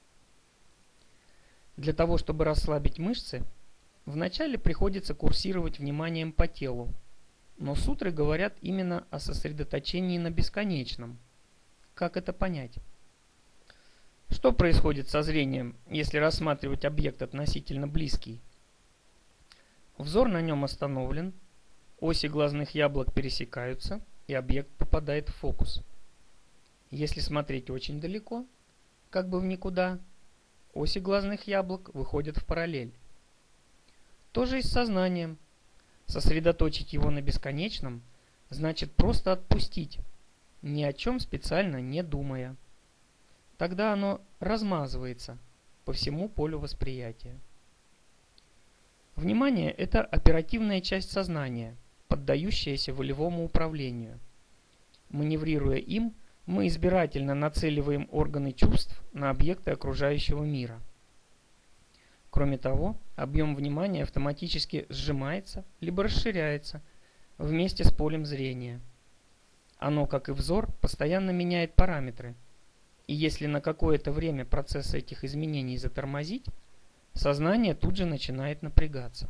Для того, чтобы расслабить мышцы, вначале приходится курсировать вниманием по телу, но сутры говорят именно о сосредоточении на бесконечном. Как это понять? Что происходит со зрением, если рассматривать объект относительно близкий? Взор на нем остановлен, оси глазных яблок пересекаются, и объект попадает в фокус. Если смотреть очень далеко, как бы в никуда, оси глазных яблок выходят в параллель. То же и с сознанием. Сосредоточить его на бесконечном значит просто отпустить, ни о чем специально не думая. Тогда оно размазывается по всему полю восприятия. Внимание – это оперативная часть сознания, поддающаяся волевому управлению. Маневрируя им, мы избирательно нацеливаем органы чувств на объекты окружающего мира. Кроме того, объем внимания автоматически сжимается либо расширяется вместе с полем зрения. Оно, как и взор, постоянно меняет параметры, и если на какое-то время процесс этих изменений затормозить, сознание тут же начинает напрягаться.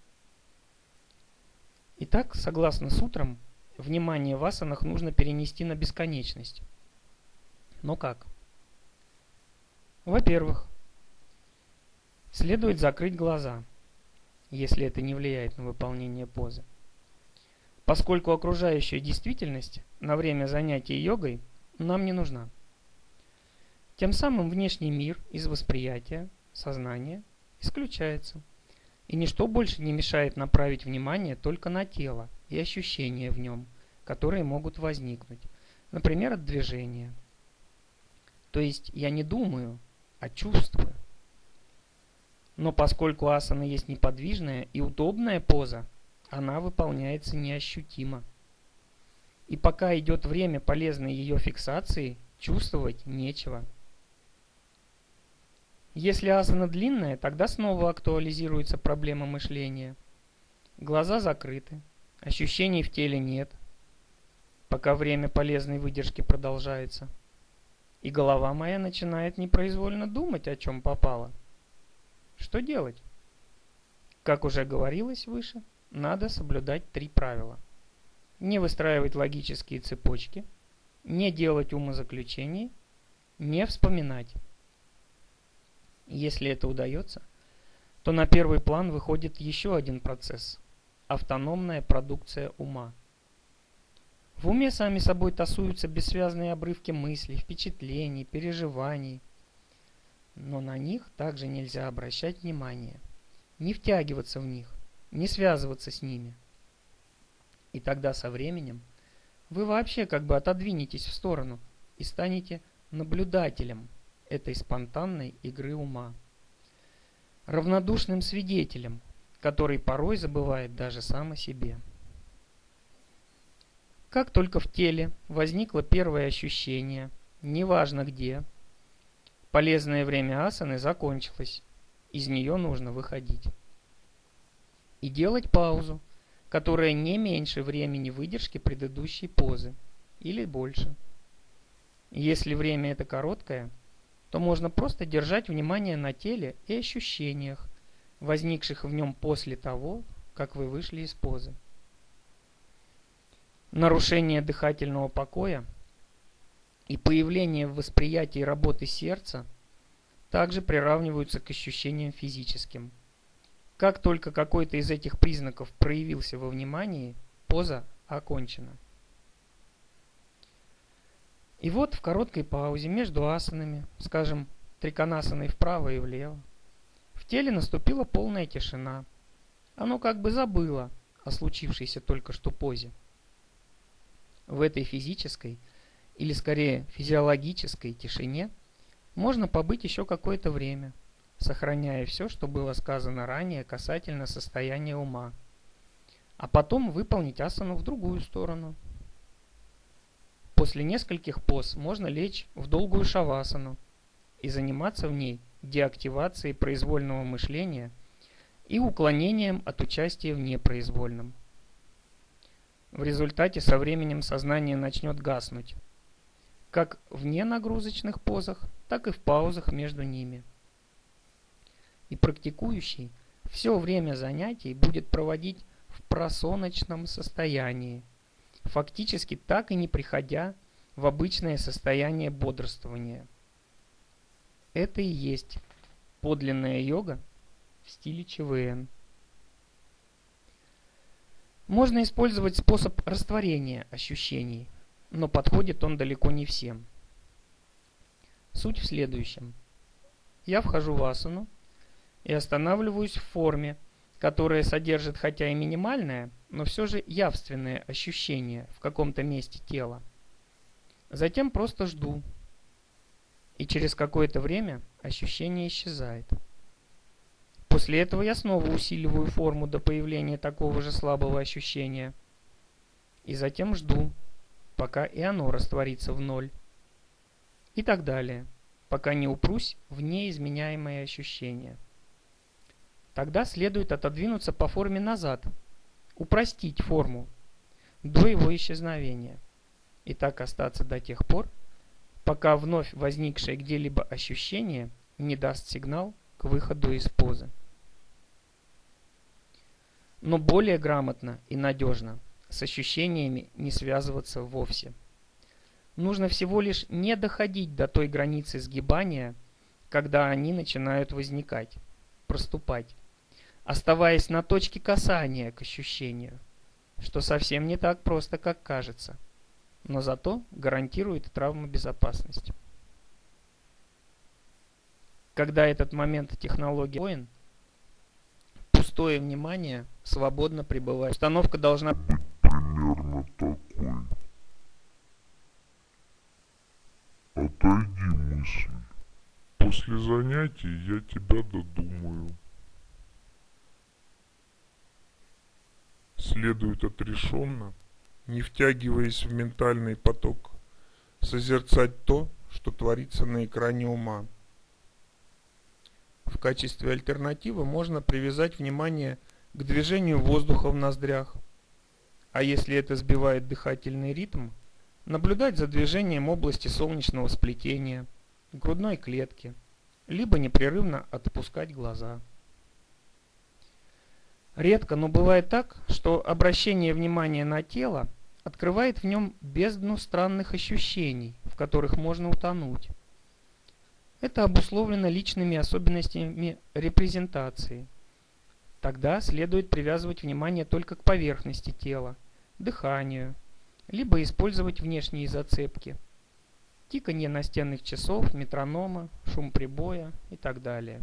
Итак, согласно сутрам, внимание в асанах нужно перенести на бесконечность. Но как? Во-первых, следует закрыть глаза, если это не влияет на выполнение позы. Поскольку окружающая действительность на время занятия йогой нам не нужна. Тем самым внешний мир из восприятия, сознания исключается, и ничто больше не мешает направить внимание только на тело и ощущения в нем, которые могут возникнуть, например, от движения. То есть я не думаю, а чувствую. Но поскольку асана есть неподвижная и удобная поза, она выполняется неощутимо. И пока идет время полезной ее фиксации, чувствовать нечего. Если асана длинная, тогда снова актуализируется проблема мышления. Глаза закрыты, ощущений в теле нет, пока время полезной выдержки продолжается. И голова моя начинает непроизвольно думать, о чем попало. Что делать? Как уже говорилось выше, надо соблюдать три правила. Не выстраивать логические цепочки, не делать умозаключений, не вспоминать. Если это удается, то на первый план выходит еще один процесс – автономная продукция ума. В уме сами собой тасуются бессвязные обрывки мыслей, впечатлений, переживаний. Но на них также нельзя обращать внимание, не втягиваться в них, не связываться с ними. И тогда со временем вы вообще как бы отодвинетесь в сторону и станете наблюдателем этой спонтанной игры ума, равнодушным свидетелем, который порой забывает даже сам о себе. Как только в теле возникло первое ощущение, неважно где, полезное время асаны закончилось, из нее нужно выходить. И делать паузу, которая не меньше времени выдержки предыдущей позы, или больше. Если время это короткое, то можно просто держать внимание на теле и ощущениях, возникших в нем после того, как вы вышли из позы. Нарушение дыхательного покоя и появление в восприятии работы сердца также приравниваются к ощущениям физическим. Как только какой-то из этих признаков проявился во внимании, поза окончена. И вот в короткой паузе между асанами, скажем, триконасаной вправо и влево, в теле наступила полная тишина. Оно как бы забыло о случившейся только что позе. В этой физической, или скорее физиологической тишине можно побыть еще какое-то время, сохраняя все, что было сказано ранее касательно состояния ума, а потом выполнить асану в другую сторону. После нескольких поз можно лечь в долгую шавасану и заниматься в ней деактивацией произвольного мышления и уклонением от участия в непроизвольном. В результате со временем сознание начнет гаснуть, как в ненагрузочных позах, так и в паузах между ними. И практикующий все время занятий будет проводить в просоночном состоянии, фактически так и не приходя в обычное состояние бодрствования. Это и есть подлинная йога в стиле ЧВН. Можно использовать способ растворения ощущений, но подходит он далеко не всем. Суть в следующем. Я вхожу в асану и останавливаюсь в форме, которая содержит хотя и минимальное, но все же явственное ощущение в каком-то месте тела. Затем просто жду, и через какое-то время ощущение исчезает. После этого я снова усиливаю форму до появления такого же слабого ощущения, и затем жду, пока и оно растворится в ноль. И так далее, пока не упрусь в неизменяемое ощущение. Тогда следует отодвинуться по форме назад, упростить форму до его исчезновения, и так остаться до тех пор, пока вновь возникшее где-либо ощущение не даст сигнал к выходу из позы. Но более грамотно и надежно с ощущениями не связываться вовсе. Нужно всего лишь не доходить до той границы сгибания, когда они начинают возникать, проступать, оставаясь на точке касания к ощущению, что совсем не так просто, как кажется, но зато гарантирует травмобезопасность. Когда этот момент технологии воин, пустое внимание свободно пребывает. Установка должна быть
примерно такой. Отойди, мысль. После занятий я тебя додумаю. Следует отрешенно, не втягиваясь в ментальный поток, созерцать то, что творится на экране ума.
В качестве альтернативы можно привязать внимание к движению воздуха в ноздрях, а если это сбивает дыхательный ритм, наблюдать за движением области солнечного сплетения, грудной клетки, либо непрерывно отпускать глаза. Редко, но бывает так, что обращение внимания на тело открывает в нем бездну странных ощущений, в которых можно утонуть. Это обусловлено личными особенностями репрезентации. Тогда следует привязывать внимание только к поверхности тела, дыханию, либо использовать внешние зацепки. Тиканье настенных часов, метронома, шум прибоя и так далее.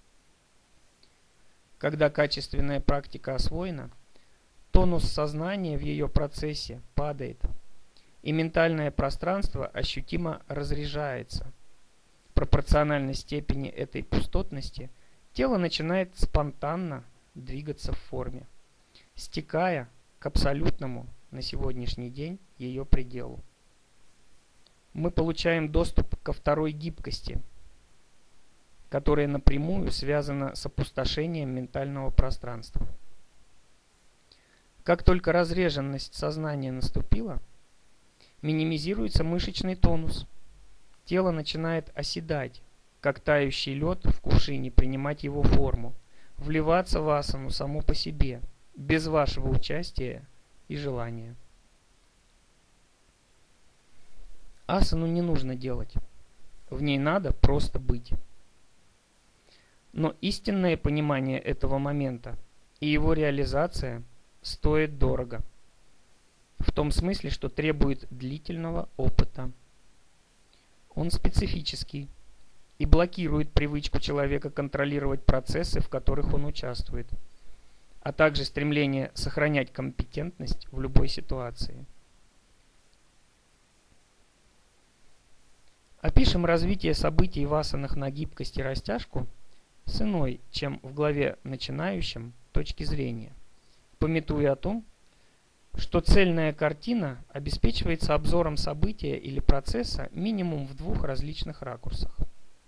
Когда качественная практика освоена, тонус сознания в ее процессе падает, и ментальное пространство ощутимо разряжается. Пропорционально степени этой пустотности тело начинает спонтанно двигаться в форме, стекая к абсолютному на сегодняшний день ее пределу. Мы получаем доступ ко второй гибкости, которая напрямую связана с опустошением ментального пространства. Как только разреженность сознания наступила, минимизируется мышечный тонус. Тело начинает оседать, как тающий лед в кувшине, принимать его форму, вливаться в асану само по себе, без вашего участия и желания. Асану не нужно делать. В ней надо просто быть. Но истинное понимание этого момента и его реализация стоит дорого. В том смысле, что требует длительного опыта. Он специфический и блокирует привычку человека контролировать процессы, в которых он участвует, а также стремление сохранять компетентность в любой ситуации. Опишем развитие событий в асанах на гибкость и растяжку с иной, чем в главе начинающем, точки зрения, памятуя о том, что цельная картина обеспечивается обзором события или процесса минимум в двух различных ракурсах.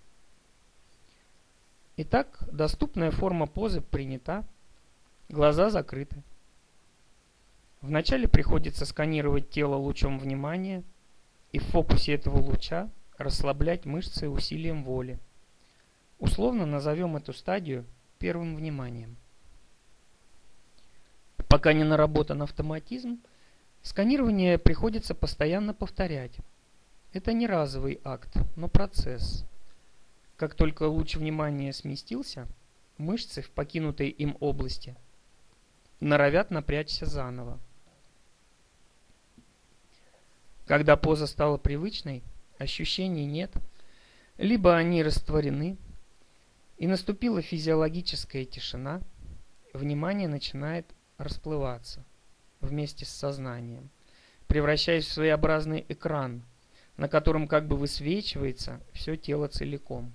Итак, доступная форма позы принята, глаза закрыты. Вначале приходится сканировать тело лучом внимания и в фокусе этого луча расслаблять мышцы усилием воли. Условно назовем эту стадию первым вниманием. Пока не наработан автоматизм, сканирование приходится постоянно повторять. Это не разовый акт, но процесс. Как только луч внимания сместился, мышцы в покинутой им области норовят напрячься заново. Когда поза стала привычной, ощущений нет, либо они растворены, и наступила физиологическая тишина, внимание начинает расплываться вместе с сознанием, превращаясь в своеобразный экран, на котором как бы высвечивается все тело целиком.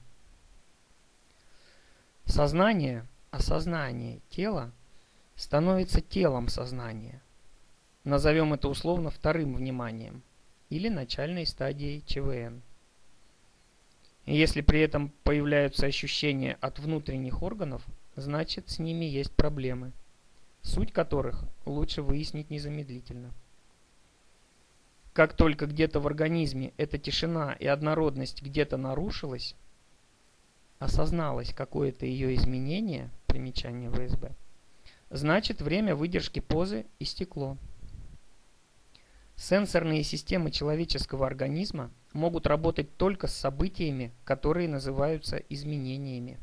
Сознание, осознание тела становится телом сознания. Назовем это условно вторым вниманием или начальной стадией ЧВН. И если при этом появляются ощущения от внутренних органов, значит с ними есть проблемы, суть которых лучше выяснить незамедлительно. Как только где-то в организме эта тишина и однородность где-то нарушилась, осозналось какое-то ее изменение, примечание ВСБ, значит время выдержки позы истекло. Сенсорные системы человеческого организма могут работать только с событиями, которые называются изменениями.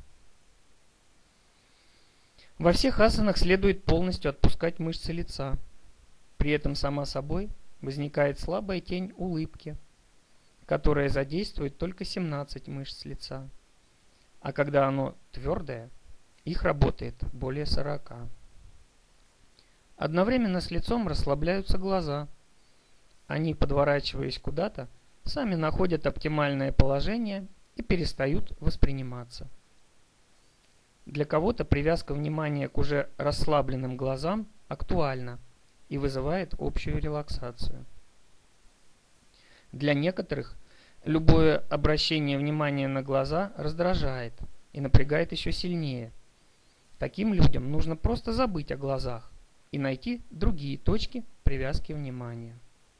Во всех асанах следует полностью отпускать мышцы лица. При этом сама собой возникает слабая тень улыбки, которая задействует только семнадцать мышц лица. А когда оно твердое, их работает более сорока. Одновременно с лицом расслабляются глаза. Они, подворачиваясь куда-то, сами находят оптимальное положение и перестают восприниматься. Для кого-то привязка внимания к уже расслабленным глазам актуальна и вызывает общую релаксацию. Для некоторых любое обращение внимания на глаза раздражает и напрягает еще сильнее. Таким людям нужно просто забыть о глазах и найти другие точки привязки внимания.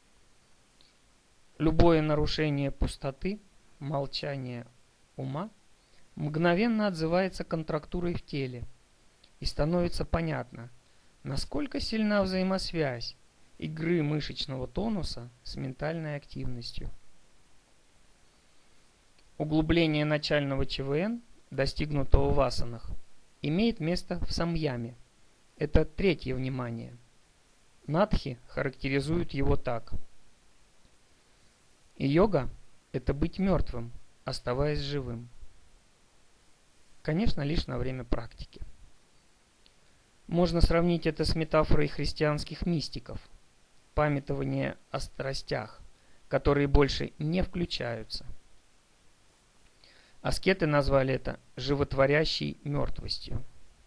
Любое нарушение пустоты, молчания ума мгновенно отзывается контрактурой в теле, и становится понятно, насколько сильна взаимосвязь игры мышечного тонуса с ментальной активностью. Углубление начального ЧВН, достигнутого в асанах, имеет место в самьяме. Это третье внимание. Надхи характеризуют его так. И йога – это быть мертвым, оставаясь живым. Конечно, лишь на время практики. Можно сравнить это с метафорой христианских мистиков. Памятование о страстях, которые больше не включаются. Аскеты назвали это животворящей мертвостью.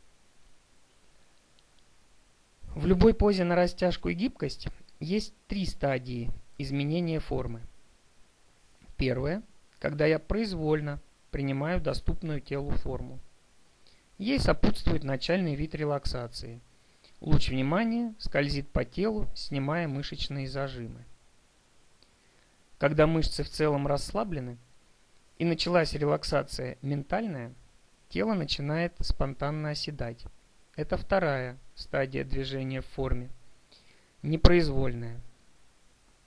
В любой позе на растяжку и гибкость есть три стадии изменения формы. Первое, когда я произвольно принимаю доступную телу форму. Ей сопутствует начальный вид релаксации. Луч внимания скользит по телу, снимая мышечные зажимы. Когда мышцы в целом расслаблены и началась релаксация ментальная, тело начинает спонтанно оседать. Это вторая стадия движения в форме, непроизвольная.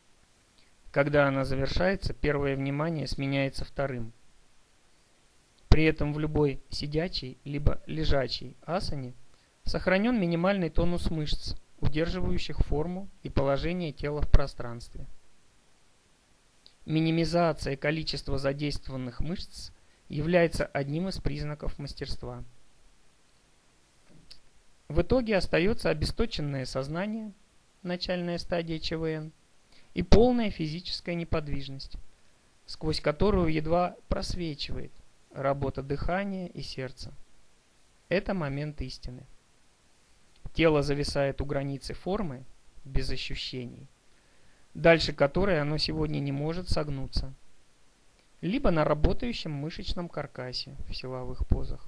Когда она завершается, первое внимание сменяется вторым. При этом в любой сидячей либо лежачей асане сохранен минимальный тонус мышц, удерживающих форму и положение тела в пространстве. Минимизация количества задействованных мышц является одним из признаков мастерства. В итоге остается обесточенное сознание, начальная стадия ЧВН, и полная физическая неподвижность, сквозь которую едва просвечивает работа дыхания и сердца. Это момент истины. Тело зависает у границы формы, без ощущений, дальше которой оно сегодня не может согнуться, либо на работающем мышечном каркасе в силовых позах.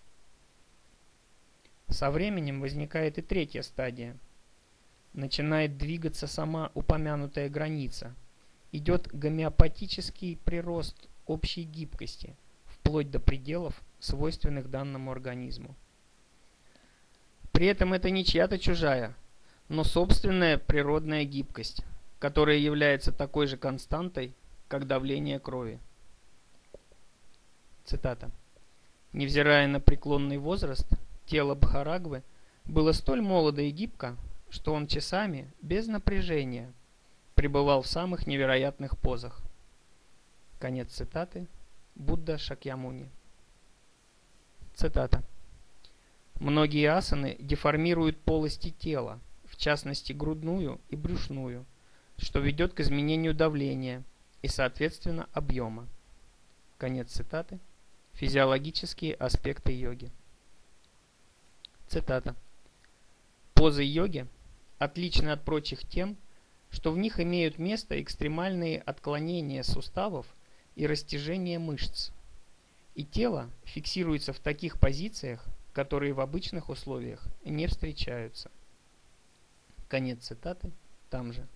Со временем возникает и третья стадия. Начинает двигаться сама упомянутая граница. Идет гомеопатический прирост общей гибкости, вплоть до пределов, свойственных данному организму. При этом это не чья-то чужая, но собственная природная гибкость, которая является такой же константой, как давление крови. Цитата. «Невзирая на преклонный возраст, тело Бхарагвы было столь молодо и гибко, что он часами, без напряжения, пребывал в самых невероятных позах». Конец цитаты. Будда Шакьямуни. Цитата. «Многие асаны деформируют полости тела, в частности грудную и брюшную, что ведет к изменению давления и, соответственно, объема». Конец цитаты. Физиологические аспекты йоги. Цитата. «Позы йоги отличны от прочих тем, что в них имеют место экстремальные отклонения суставов и растяжение мышц, и тело фиксируется в таких позициях, которые в обычных условиях не встречаются». Конец цитаты там же.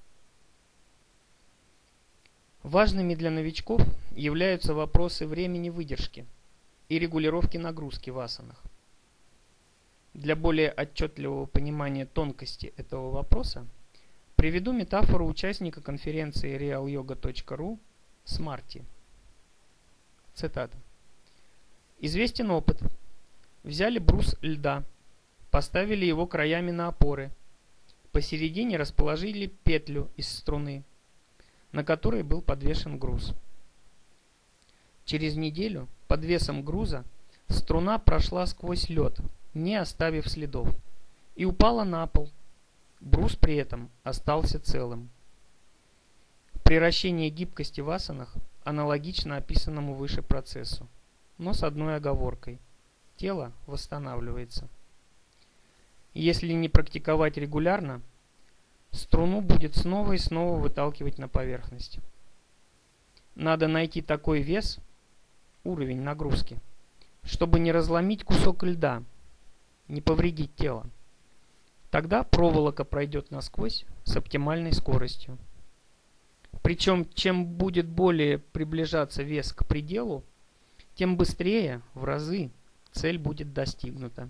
Важными для новичков являются вопросы времени выдержки и регулировки нагрузки в асанах. Для более отчетливого понимания тонкости этого вопроса приведу метафору участника конференции реал йога точка ру Смарти. Цитата. «Известен опыт. Взяли брус льда, поставили его краями на опоры, посередине расположили петлю из струны, на которой был подвешен груз. Через неделю под весом груза струна прошла сквозь лед, не оставив следов, и упала на пол. Брус при этом остался целым». Приращение гибкости в асанах аналогично описанному выше процессу, но с одной оговоркой. Тело восстанавливается. Если не практиковать регулярно, струну будет снова и снова выталкивать на поверхность. Надо найти такой вес, уровень нагрузки, чтобы не разломить кусок льда, не повредить тело. Тогда проволока пройдет насквозь с оптимальной скоростью. Причем, чем будет более приближаться вес к пределу, тем быстрее, в разы, цель будет достигнута.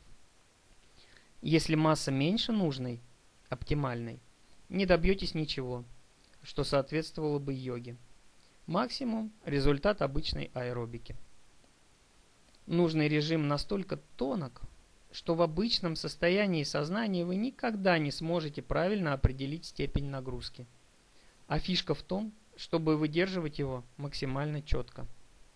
Если масса меньше нужной, оптимальной, не добьетесь ничего, что соответствовало бы йоге. Максимум – результат обычной аэробики. Нужный режим настолько тонок, что в обычном состоянии сознания вы никогда не сможете правильно определить степень нагрузки. А фишка в том, чтобы выдерживать его максимально четко.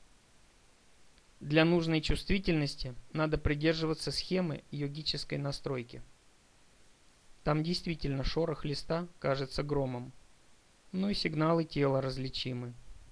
Для нужной чувствительности надо придерживаться схемы йогической настройки. Там действительно шорох листа кажется громом, но и сигналы тела различимы.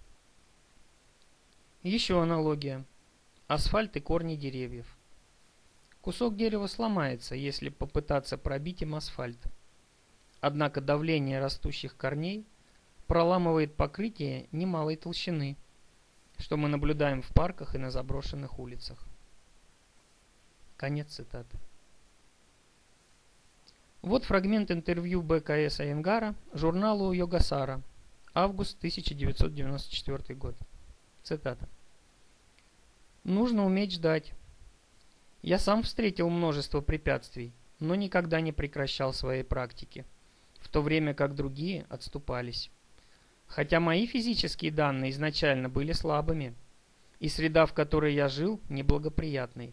Еще аналогия. Асфальт и корни деревьев. Кусок дерева сломается, если попытаться пробить им асфальт. Однако давление растущих корней проламывает покрытие немалой толщины, что мы наблюдаем в парках и на заброшенных улицах. Конец цитаты. Вот фрагмент интервью Бэ Ка Эс Айенгара журналу Йогасара, август тысяча девятьсот девяносто четвёртый год. Цитата. «Нужно уметь ждать. Я сам встретил множество препятствий, но никогда не прекращал своей практики, в то время как другие отступались. Хотя мои физические данные изначально были слабыми, и среда, в которой я жил, неблагоприятной.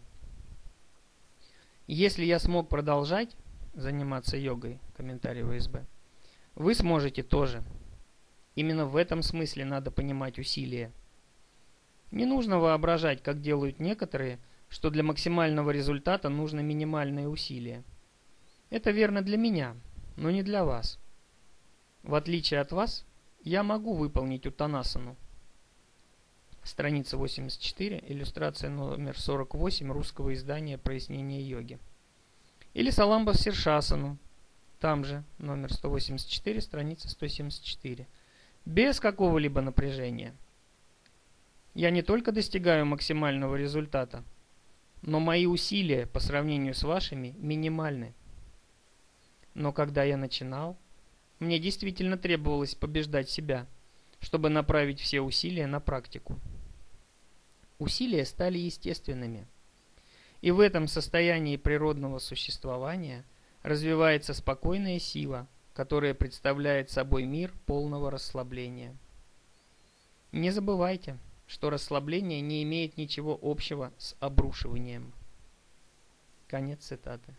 Если я смог продолжать заниматься йогой, комментарий вэ эс бэ, вы сможете тоже. Именно в этом смысле надо понимать усилия. Не нужно воображать, как делают некоторые, что для максимального результата нужно минимальное усилие. Это верно для меня, но не для вас. В отличие от вас, я могу выполнить уттанасану. Страница восемьдесят четыре, иллюстрация номер сорок восемь русского издания «Прояснение йоги». Или саламба сиршасану, там же, номер сто восемьдесят четыре, страница сто семьдесят четыре. Без какого-либо напряжения. Я не только достигаю максимального результата, но мои усилия по сравнению с вашими минимальны. Но когда я начинал, мне действительно требовалось побеждать себя, чтобы направить все усилия на практику. Усилия стали естественными. И в этом состоянии природного существования развивается спокойная сила, которая представляет собой мир полного расслабления. Не забывайте, что расслабление не имеет ничего общего с обрушиванием. Конец цитаты.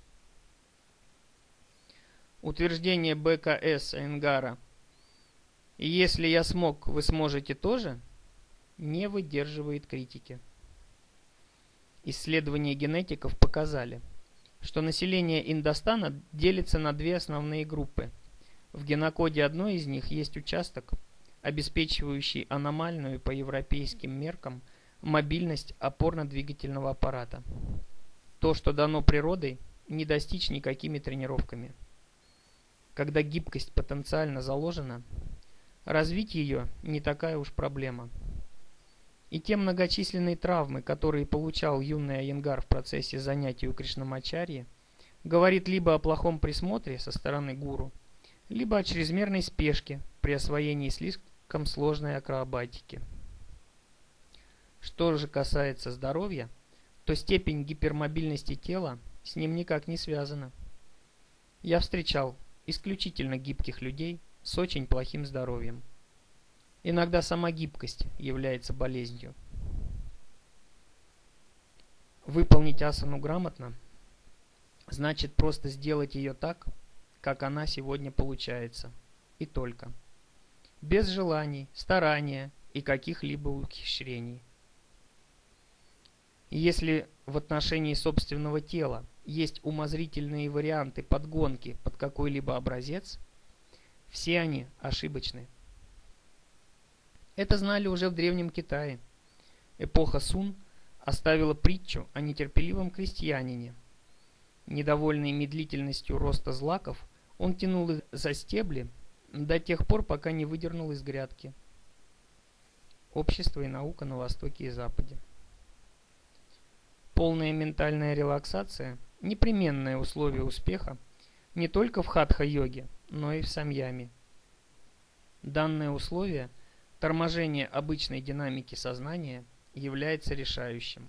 Утверждение бэ ка эс Айенгара «И если я смог, вы сможете тоже» не выдерживает критики. Исследования генетиков показали, что население Индостана делится на две основные группы. В генокоде одной из них есть участок, обеспечивающий аномальную по европейским меркам мобильность опорно-двигательного аппарата. То, что дано природой, не достичь никакими тренировками. Когда гибкость потенциально заложена, развить ее не такая уж проблема. И те многочисленные травмы, которые получал юный Айенгар в процессе занятий у Кришнамачарьи, говорит либо о плохом присмотре со стороны гуру, либо о чрезмерной спешке при освоении слишком сложной акробатики. Что же касается здоровья, то степень гипермобильности тела с ним никак не связана. Я встречал исключительно гибких людей с очень плохим здоровьем. Иногда сама гибкость является болезнью. Выполнить асану грамотно значит просто сделать ее так, как она сегодня получается. И только. Без желаний, старания и каких-либо ухищрений. Если в отношении собственного тела есть умозрительные варианты подгонки под какой-либо образец, все они ошибочны. Это знали уже в Древнем Китае. Эпоха Сун оставила притчу о нетерпеливом крестьянине. Недовольный медлительностью роста злаков, он тянул их за стебли до тех пор, пока не выдернул из грядки. Общество и наука на Востоке и Западе. Полная ментальная релаксация – непременное условие успеха не только в хатха-йоге, но и в самьяме. Данное условие – торможение обычной динамики сознания является решающим.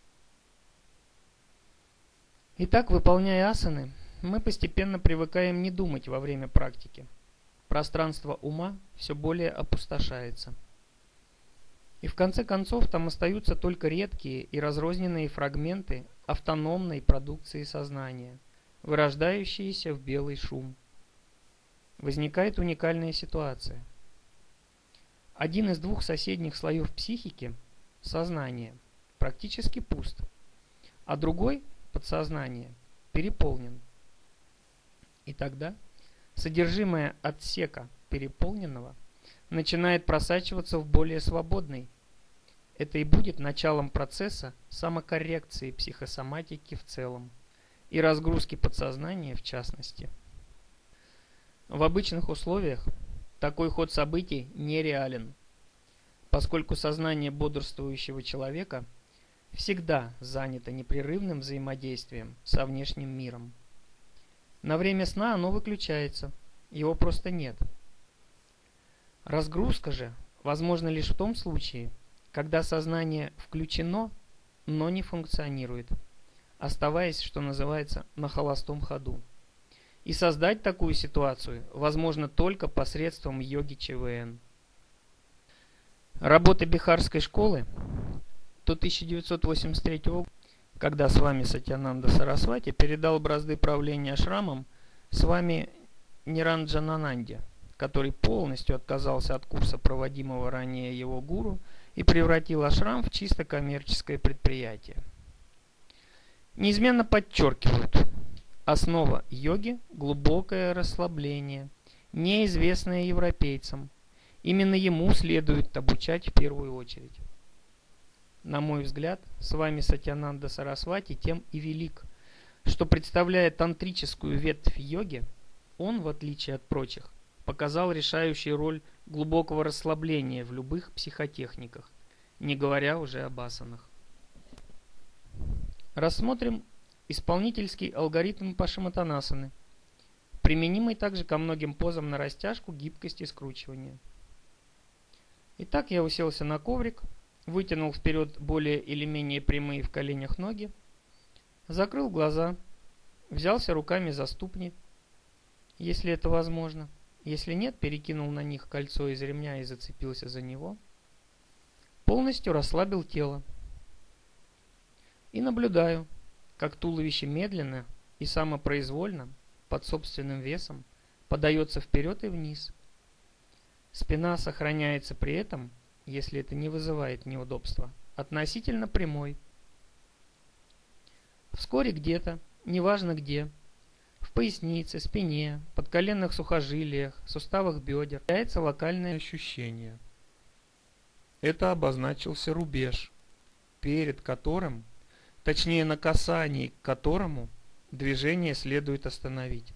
Итак, выполняя асаны, мы постепенно привыкаем не думать во время практики. Пространство ума все более опустошается. И в конце концов там остаются только редкие и разрозненные фрагменты автономной продукции сознания, вырождающиеся в белый шум. Возникает уникальная ситуация. Один из двух соседних слоев психики, сознание, практически пуст, а другой, подсознание, переполнен. И тогда содержимое отсека переполненного начинает просачиваться в более свободный. Это и будет началом процесса самокоррекции психосоматики в целом и разгрузки подсознания в частности. В обычных условиях такой ход событий нереален, поскольку сознание бодрствующего человека всегда занято непрерывным взаимодействием со внешним миром. На время сна оно выключается, его просто нет. Разгрузка же возможна лишь в том случае, когда сознание включено, но не функционирует, оставаясь, что называется, на холостом ходу. И создать такую ситуацию возможно только посредством йоги ЧВН. Работы Бихарской школы до тысяча девятьсот восемьдесят третьего года, когда с вами Сатьянанда Сарасвати передал бразды правления ашрамом с вами Ниранджанананде, который полностью отказался от курса, проводимого ранее его гуру, и превратил ашрам в чисто коммерческое предприятие. Неизменно подчеркивают: основа йоги – глубокое расслабление, неизвестное европейцам. Именно ему следует обучать в первую очередь. На мой взгляд, с вами Сатьянанда Сарасвати тем и велик, что, представляя тантрическую ветвь йоги, он, в отличие от прочих, показал решающую роль глубокого расслабления в любых психотехниках, не говоря уже об асанах. Рассмотрим исполнительский алгоритм Пашиматтанасаны, применимый также ко многим позам на растяжку, гибкость и скручивание. Итак, я уселся на коврик, вытянул вперед более или менее прямые в коленях ноги, закрыл глаза, взялся руками за ступни, если это возможно. Если нет, перекинул на них кольцо из ремня и зацепился за него. Полностью расслабил тело. И наблюдаю, как туловище медленно и самопроизвольно, под собственным весом, подается вперед и вниз. Спина сохраняется при этом, если это не вызывает неудобства, относительно прямой. Вскоре где-то, неважно где, в пояснице, спине, подколенных сухожилиях, суставах бедер появляется локальное ощущение. Это обозначился рубеж, перед которым, точнее на касании к которому, движение следует остановить.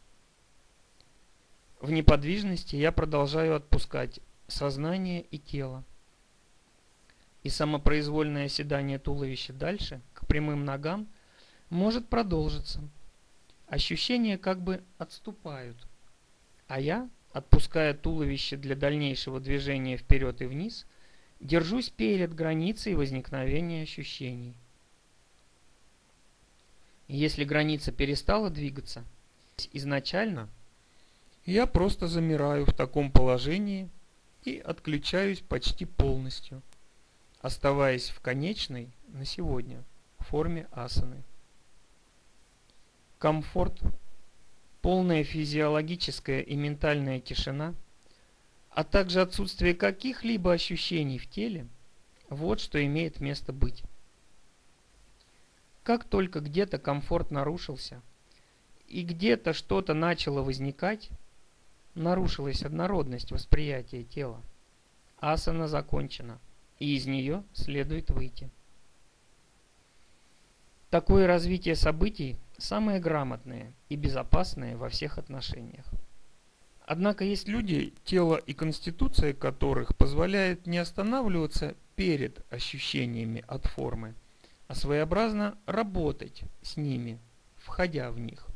В неподвижности я продолжаю отпускать сознание и тело. И самопроизвольное оседание туловища дальше, к прямым ногам, может продолжиться. Ощущения как бы отступают, а я, отпуская туловище для дальнейшего движения вперед и вниз, держусь перед границей возникновения ощущений. Если граница перестала двигаться, изначально я просто замираю в таком положении и отключаюсь почти полностью, оставаясь в конечной на сегодня форме асаны. Комфорт, полная физиологическая и ментальная тишина, а также отсутствие каких-либо ощущений в теле – вот что имеет место быть. Как только где-то комфорт нарушился и где-то что-то начало возникать, нарушилась однородность восприятия тела. Асана закончена, и из нее следует выйти. Такое развитие событий самое грамотное и безопасное во всех отношениях. Однако есть люди, тело и конституция которых позволяет не останавливаться перед ощущениями от формы, а своеобразно работать с ними, входя в них.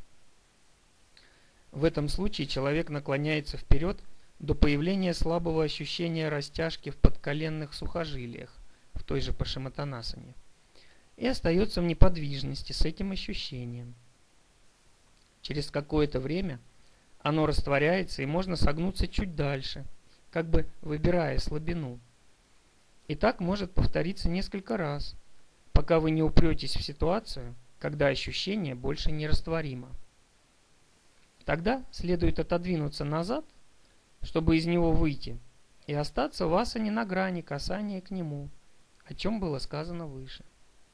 В этом случае человек наклоняется вперед до появления слабого ощущения растяжки в подколенных сухожилиях, в той же Пашиматтанасане, и остается в неподвижности с этим ощущением. Через какое-то время оно растворяется, и можно согнуться чуть дальше, как бы выбирая слабину. И так может повториться несколько раз, пока вы не упретесь в ситуацию, когда ощущение больше не растворимо. Тогда следует отодвинуться назад, чтобы из него выйти, и остаться в асане на грани касания к нему, о чем было сказано выше.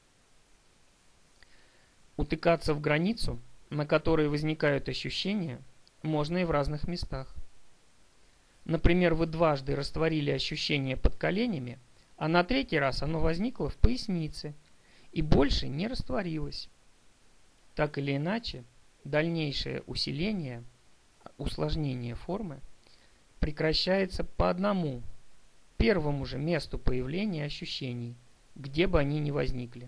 Утыкаться в границу, на которой возникают ощущения, можно и в разных местах. Например, вы дважды растворили ощущение под коленями, а на третий раз оно возникло в пояснице и больше не растворилось. Так или иначе, дальнейшее усиление, усложнение формы прекращается по одному, первому же месту появления ощущений, где бы они ни возникли.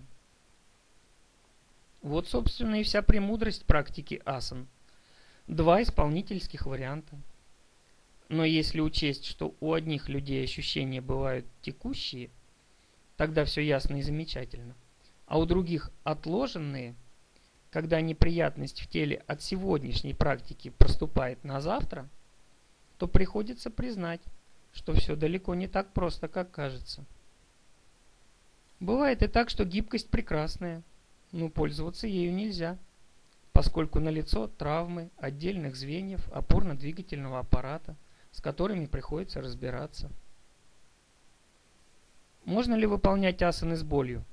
Вот, собственно, и вся премудрость практики асан. Два исполнительских варианта. Но если учесть, что у одних людей ощущения бывают текущие, тогда все ясно и замечательно. А у других отложенные, когда неприятность в теле от сегодняшней практики проступает на завтра, то приходится признать, что все далеко не так просто, как кажется. Бывает и так, что гибкость прекрасная, но пользоваться ею нельзя, поскольку налицо травмы отдельных звеньев опорно-двигательного аппарата, с которыми приходится разбираться. Можно ли выполнять асаны с болью?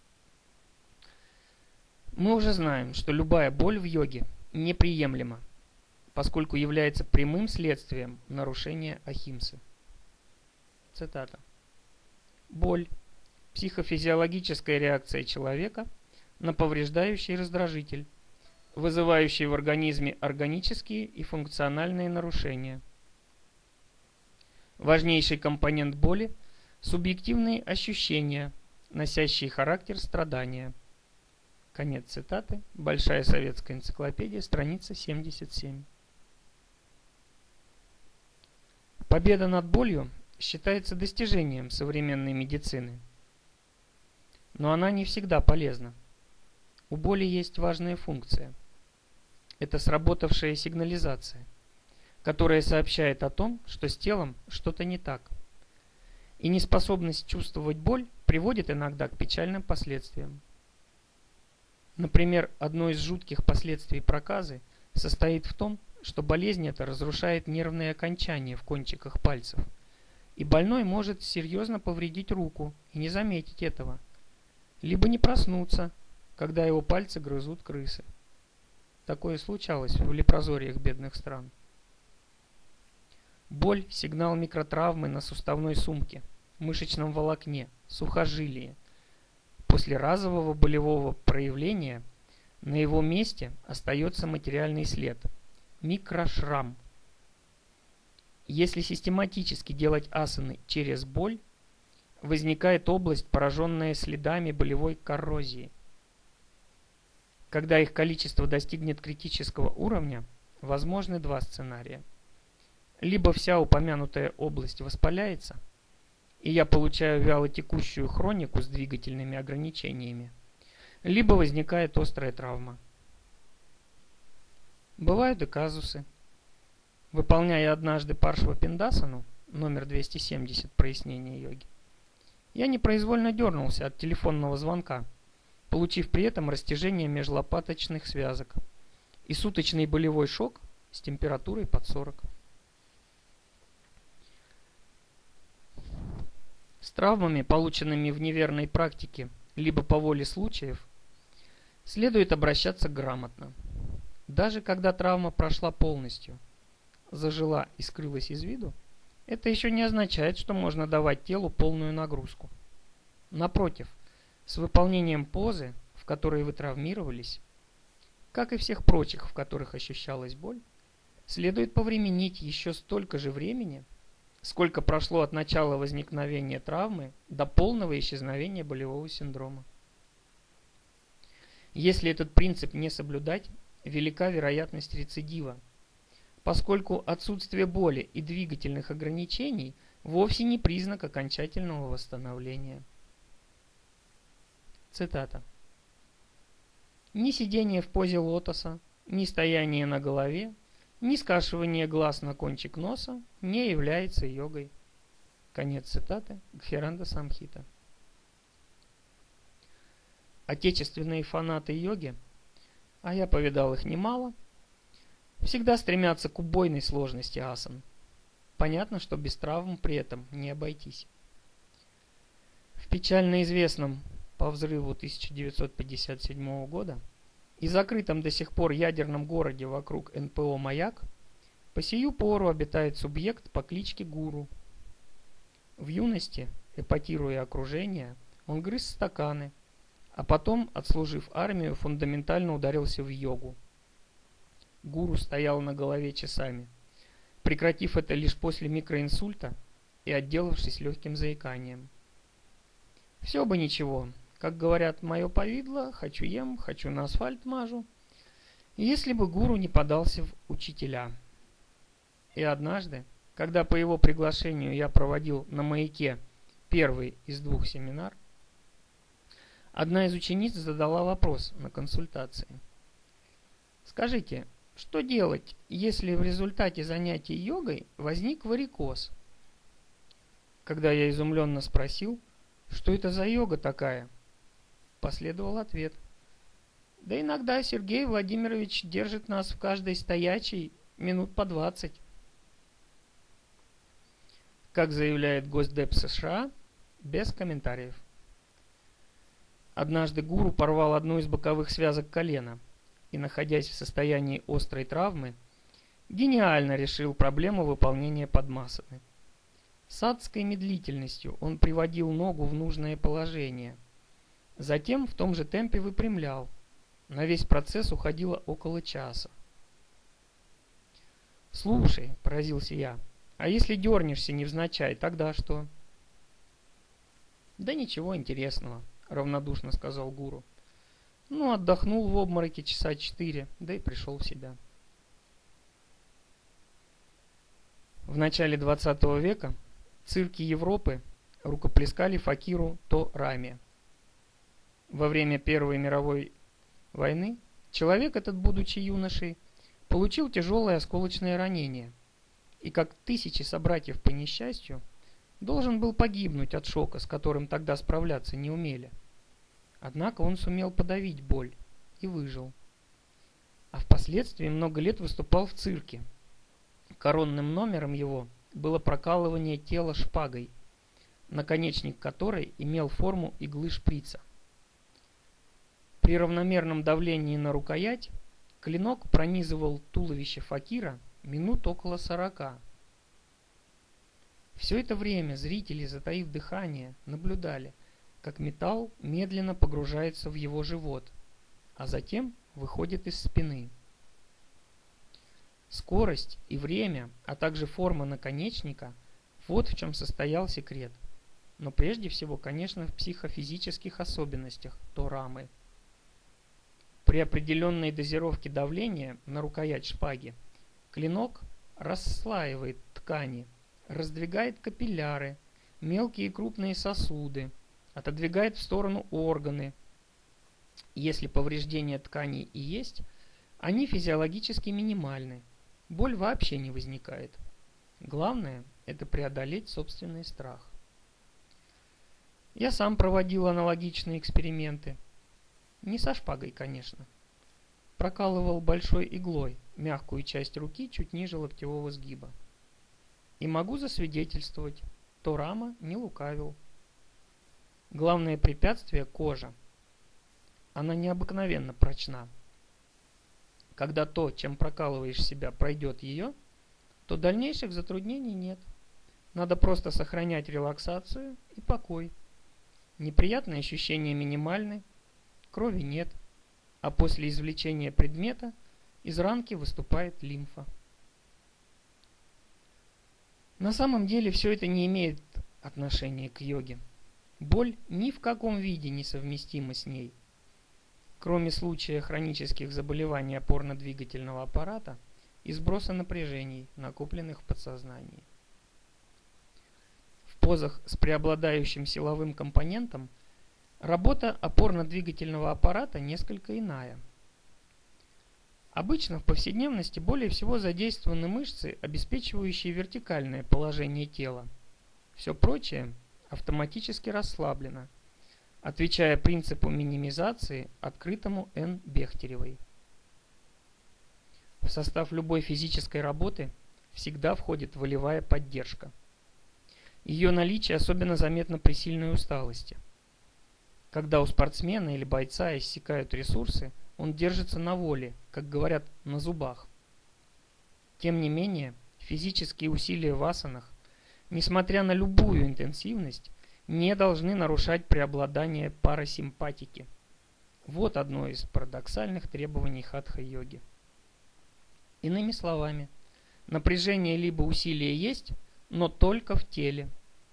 Мы уже знаем, что любая боль в йоге неприемлема, поскольку является прямым следствием нарушения ахимсы. Цитата. Боль – психофизиологическая реакция человека на повреждающий раздражитель, вызывающий в организме органические и функциональные нарушения. Важнейший компонент боли – субъективные ощущения, носящие характер страдания. Конец цитаты. Большая советская энциклопедия, страница семьдесят семь. Победа над болью считается достижением современной медицины. Но она не всегда полезна. У боли есть важная функция. Это сработавшая сигнализация, которая сообщает о том, что с телом что-то не так. И неспособность чувствовать боль приводит иногда к печальным последствиям. Например, одно из жутких последствий проказы состоит в том, что болезнь эта разрушает нервные окончания в кончиках пальцев, и больной может серьезно повредить руку и не заметить этого, либо не проснуться, когда его пальцы грызут крысы. Такое случалось в лепрозориях бедных стран. Боль – сигнал микротравмы на суставной сумке, мышечном волокне, сухожилии. После разового болевого проявления на его месте остается материальный след – микрошрам. Если систематически делать асаны через боль, возникает область, пораженная следами болевой коррозии. Когда их количество достигнет критического уровня, возможны два сценария. Либо вся упомянутая область воспаляется, и я получаю вялотекущую хронику с двигательными ограничениями, либо возникает острая травма. Бывают и казусы. Выполняя однажды паршва-пиндасану, номер двести семьдесят прояснения йоги, я непроизвольно дернулся от телефонного звонка, получив при этом растяжение межлопаточных связок и суточный болевой шок с температурой под сорок. С травмами, полученными в неверной практике, либо по воле случаев, следует обращаться грамотно. Даже когда травма прошла полностью, зажила и скрылась из виду, это еще не означает, что можно давать телу полную нагрузку. Напротив, с выполнением позы, в которой вы травмировались, как и всех прочих, в которых ощущалась боль, следует повременить еще столько же времени, сколько прошло от начала возникновения травмы до полного исчезновения болевого синдрома. Если этот принцип не соблюдать, велика вероятность рецидива, поскольку отсутствие боли и двигательных ограничений вовсе не признак окончательного восстановления. Цитата. Ни сидение в позе лотоса, ни стояние на голове, ни скашивание глаз на кончик носа не является йогой. Конец цитаты. Гхеранда Самхита. Отечественные фанаты йоги, а я повидал их немало, всегда стремятся к убойной сложности асан. Понятно, что без травм при этом не обойтись. В печально известном по взрыву тысяча девятьсот пятьдесят седьмого года и закрытом до сих пор ядерном городе вокруг эн пэ о «Маяк» по сию пору обитает субъект по кличке Гуру. В юности, эпатируя окружение, он грыз стаканы, а потом, отслужив армию, фундаментально ударился в йогу. Гуру стоял на голове часами, прекратив это лишь после микроинсульта и отделавшись легким заиканием. Все бы ничего, как говорят, мое повидло, хочу ем, хочу на асфальт мажу, если бы Гуру не подался в учителя. И однажды, когда по его приглашению я проводил на «Маяке» первый из двух семинар, одна из учениц задала вопрос на консультации. Скажите, что делать, если в результате занятий йогой возник варикоз? Когда я изумленно спросил, что это за йога такая, последовал ответ: да иногда Сергей Владимирович держит нас в каждой стоячей минут по двадцать. Как заявляет Госдеп США, без комментариев. Однажды гуру порвал одну из боковых связок колена и, находясь в состоянии острой травмы, гениально решил проблему выполнения падмасаны. С адской медлительностью он приводил ногу в нужное положение. Затем в том же темпе выпрямлял. На весь процесс уходило около часа. «Слушай», — поразился я, — «а если дернешься невзначай, тогда что?» «Да ничего интересного», — равнодушно сказал гуру. «Ну, отдохнул в обмороке часа четыре, да и пришел в себя». В начале двадцатого века цирки Европы рукоплескали факиру То Раме. Во время Первой мировой войны человек этот, будучи юношей, получил тяжелое осколочное ранение и, как тысячи собратьев по несчастью, должен был погибнуть от шока, с которым тогда справляться не умели. Однако он сумел подавить боль и выжил. А впоследствии много лет выступал в цирке. Коронным номером его было прокалывание тела шпагой, наконечник которой имел форму иглы шприца. При равномерном давлении на рукоять клинок пронизывал туловище факира минут около сорока. Все это время зрители, затаив дыхание, наблюдали, как металл медленно погружается в его живот, а затем выходит из спины. Скорость и время, а также форма наконечника – вот в чем состоял секрет. Но прежде всего, конечно, в психофизических особенностях То Рамы. При определенной дозировке давления на рукоять шпаги клинок расслаивает ткани, раздвигает капилляры, мелкие и крупные сосуды, отодвигает в сторону органы. Если повреждения тканей и есть, они физиологически минимальны. Боль вообще не возникает. Главное – это преодолеть собственный страх. Я сам проводил аналогичные эксперименты. Не со шпагой, конечно. Прокалывал большой иглой мягкую часть руки чуть ниже локтевого сгиба. И могу засвидетельствовать, То Рама не лукавил. Главное препятствие – кожа. Она необыкновенно прочна. Когда то, чем прокалываешь себя, пройдет ее, то дальнейших затруднений нет. Надо просто сохранять релаксацию и покой. Неприятные ощущения минимальны, крови нет, а после извлечения предмета из ранки выступает лимфа. На самом деле все это не имеет отношения к йоге. Боль ни в каком виде не совместима с ней. Кроме случая хронических заболеваний опорно-двигательного аппарата и сброса напряжений, накопленных в подсознании. В позах с преобладающим силовым компонентом работа опорно-двигательного аппарата несколько иная. Обычно в повседневности более всего задействованы мышцы, обеспечивающие вертикальное положение тела. Все прочее автоматически расслаблено, отвечая принципу минимизации, открытому Н. Бехтеревой. В состав любой физической работы всегда входит волевая поддержка. Ее наличие особенно заметно при сильной усталости. Когда у спортсмена или бойца иссякают ресурсы, он держится на воле, как говорят, на зубах. Тем не менее, физические усилия в асанах, несмотря на любую интенсивность, не должны нарушать преобладание парасимпатики. Вот одно из парадоксальных требований хатха-йоги. Иными словами, напряжение либо усилие есть, но только в теле.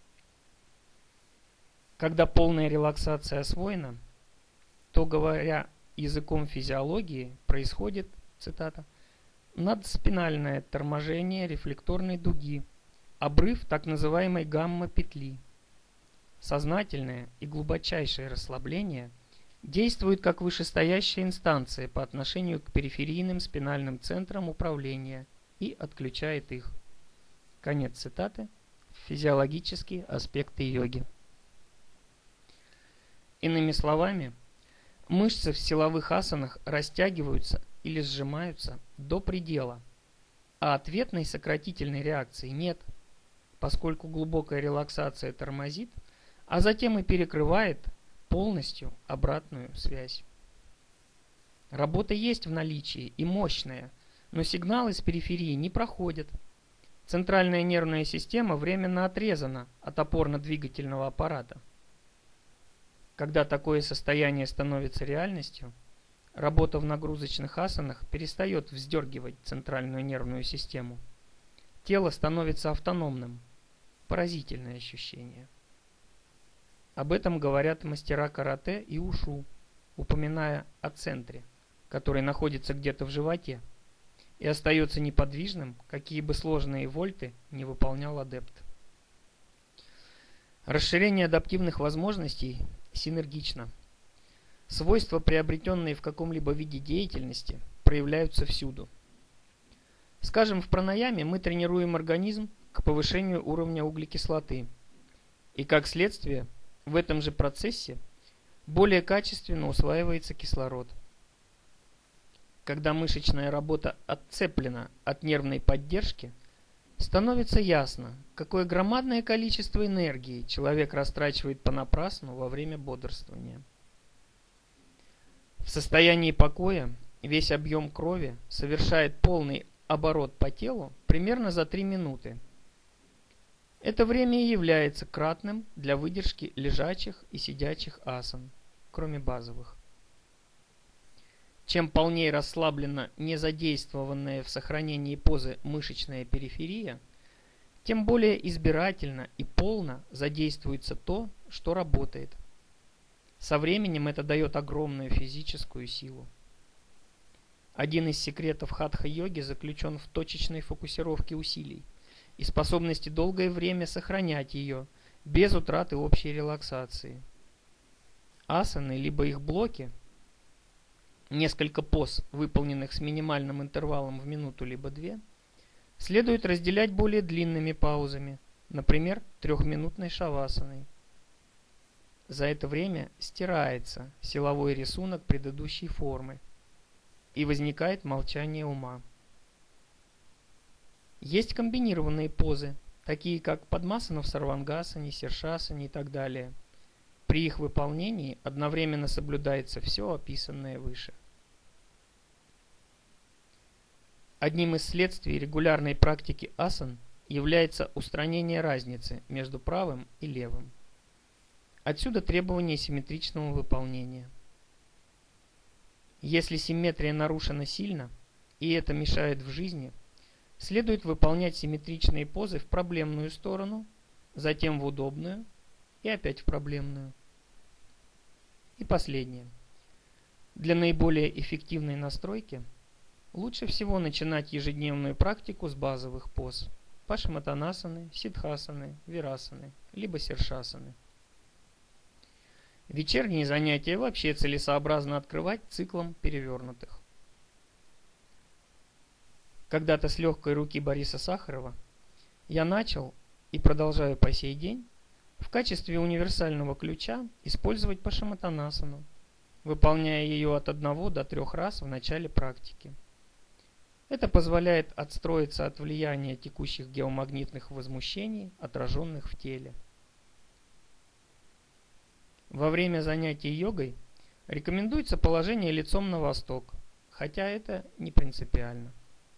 Когда полная релаксация освоена, то, говоря языком физиологии, происходит, цитата, надспинальное торможение рефлекторной дуги, обрыв так называемой гамма-петли. Сознательное и глубочайшее расслабление действует как вышестоящая инстанция по отношению к периферийным спинальным центрам управления и отключает их. Конец цитаты. физиологические аспекты йоги. Иными словами, мышцы в силовых асанах растягиваются или сжимаются до предела, а ответной сократительной реакции нет, поскольку глубокая релаксация тормозит, а затем и перекрывает полностью обратную связь. Работа есть в наличии и мощная, но сигналы с периферии не проходят. Центральная нервная система временно отрезана от опорно-двигательного аппарата. Когда такое состояние становится реальностью, работа в нагрузочных асанах перестает вздергивать центральную нервную систему. Тело становится автономным. Поразительное ощущение. Об этом говорят мастера карате и ушу, упоминая о центре, который находится где-то в животе и остается неподвижным, какие бы сложные вольты не выполнял адепт. Расширение адаптивных возможностей синергично. Свойства, приобретенные в каком-либо виде деятельности, проявляются всюду. Скажем, в пранаяме мы тренируем организм к повышению уровня углекислоты, и как следствие в этом же процессе более качественно усваивается кислород. Когда мышечная работа отцеплена от нервной поддержки, становится ясно, какое громадное количество энергии человек растрачивает понапрасну во время бодрствования. В состоянии покоя весь объем крови совершает полный оборот по телу примерно за три минуты. Это время и является кратным для выдержки лежачих и сидячих асан, кроме базовых. Чем полнее расслаблена незадействованная в сохранении позы мышечная периферия, тем более избирательно и полно задействуется то, что работает. Со временем это дает огромную физическую силу. Один из секретов хатха-йоги заключен в точечной фокусировке усилий и способности долгое время сохранять ее без утраты общей релаксации. Асаны, либо их блоки, несколько поз, выполненных с минимальным интервалом в минуту либо две, следует разделять более длинными паузами, например, трехминутной шавасаной. За это время стирается силовой рисунок предыдущей формы, и возникает молчание ума. Есть комбинированные позы, такие как падмасана в сарвангасане, сиршасане и так далее. При их выполнении одновременно соблюдается все описанное выше. Одним из следствий регулярной практики асан является устранение разницы между правым и левым. Отсюда требование симметричного выполнения. Если симметрия нарушена сильно, и это мешает в жизни, следует выполнять симметричные позы в проблемную сторону, затем в удобную и опять в проблемную. И последнее. Для наиболее эффективной настройки лучше всего начинать ежедневную практику с базовых поз пашиматанасаны, сиддхасаны, вирасаны, либо сиршасаны. Вечерние занятия вообще целесообразно открывать циклом перевернутых. Когда-то с легкой руки Бориса Сахарова я начал и продолжаю по сей день в качестве универсального ключа использовать пашиматанасану, выполняя ее от одного до трех раз в начале практики. Это позволяет отстроиться от влияния текущих геомагнитных возмущений, отраженных в теле. Во время занятий йогой рекомендуется положение лицом на восток, хотя это не принципиально.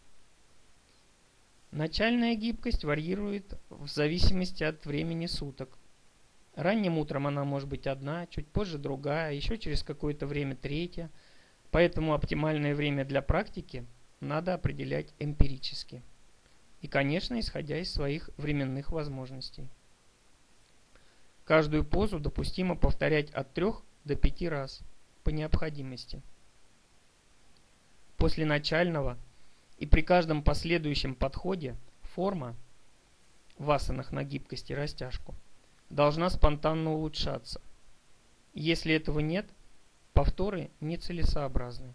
Начальная гибкость варьирует в зависимости от времени суток. Ранним утром она может быть одна, чуть позже другая, еще через какое-то время третья. Поэтому оптимальное время для практики надо определять эмпирически. И, конечно, исходя из своих временных возможностей. Каждую позу допустимо повторять от трех до пяти раз по необходимости. После начального и при каждом последующем подходе форма в асанах на гибкость и растяжку должна спонтанно улучшаться. Если этого нет, повторы нецелесообразны.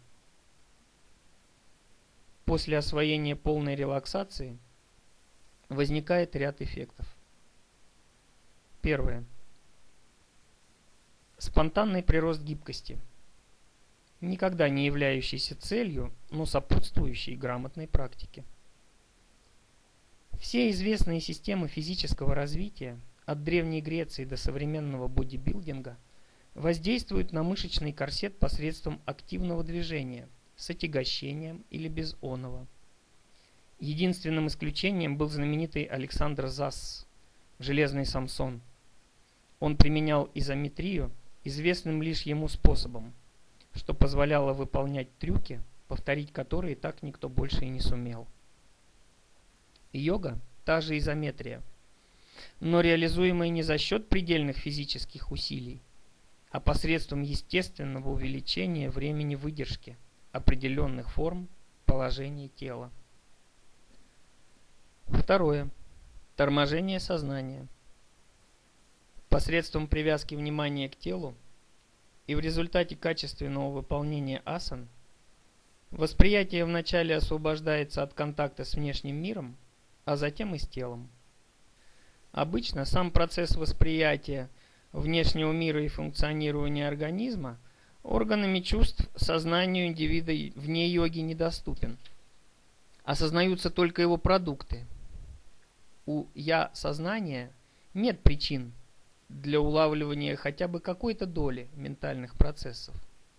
После освоения полной релаксации возникает ряд эффектов. Первое. Спонтанный прирост гибкости, никогда не являющийся целью, но сопутствующий грамотной практике. Все известные системы физического развития, от Древней Греции до современного бодибилдинга, воздействуют на мышечный корсет посредством активного движения, с отягощением или без оного. Единственным исключением был знаменитый Александр Засс, Железный Самсон. Он применял изометрию известным лишь ему способом, что позволяло выполнять трюки, повторить которые так никто больше и не сумел. Йога – та же изометрия, но реализуемая не за счет предельных физических усилий, а посредством естественного увеличения времени выдержки определенных форм положений тела. Второе. Торможение сознания. Посредством привязки внимания к телу и в результате качественного выполнения асан восприятие вначале освобождается от контакта с внешним миром, а затем и с телом. Обычно сам процесс восприятия внешнего мира и функционирования организма органами чувств сознанию индивида вне йоги недоступен. Осознаются только его продукты. У «я» сознания нет причин для улавливания хотя бы какой-то доли ментальных процессов.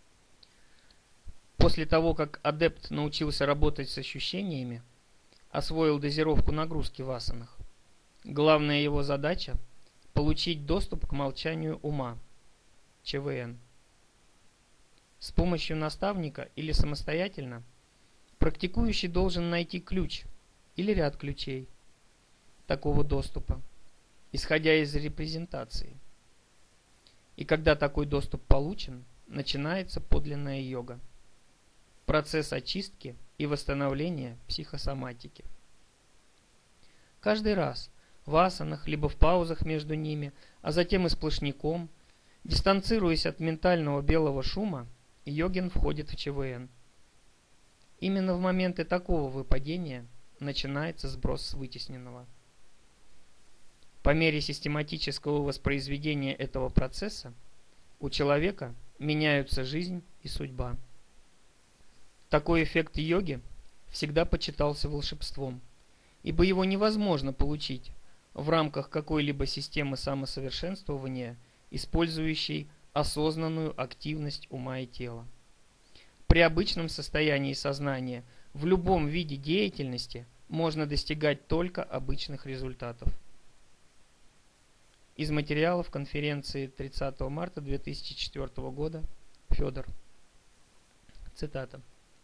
После того, как адепт научился работать с ощущениями, освоил дозировку нагрузки в асанах, главная его задача – получить доступ к молчанию ума, ЧВН. С помощью наставника или самостоятельно практикующий должен найти ключ или ряд ключей такого доступа, исходя из репрезентации. И когда такой доступ получен, начинается подлинная йога. Процесс очистки и восстановления психосоматики. Каждый раз в асанах, либо в паузах между ними, а затем и сплошняком, дистанцируясь от ментального белого шума, йогин входит в ЧВН. Именно в моменты такого выпадения начинается сброс с вытесненного. По мере систематического воспроизведения этого процесса у человека меняются жизнь и судьба. Такой эффект йоги всегда почитался волшебством, ибо его невозможно получить в рамках какой-либо системы самосовершенствования, использующей осознанную активность ума и тела. При обычном состоянии сознания в любом виде деятельности можно достигать только обычных результатов. Из материалов конференции тридцатого марта две тысячи четвёртого года. Федор. Цитата.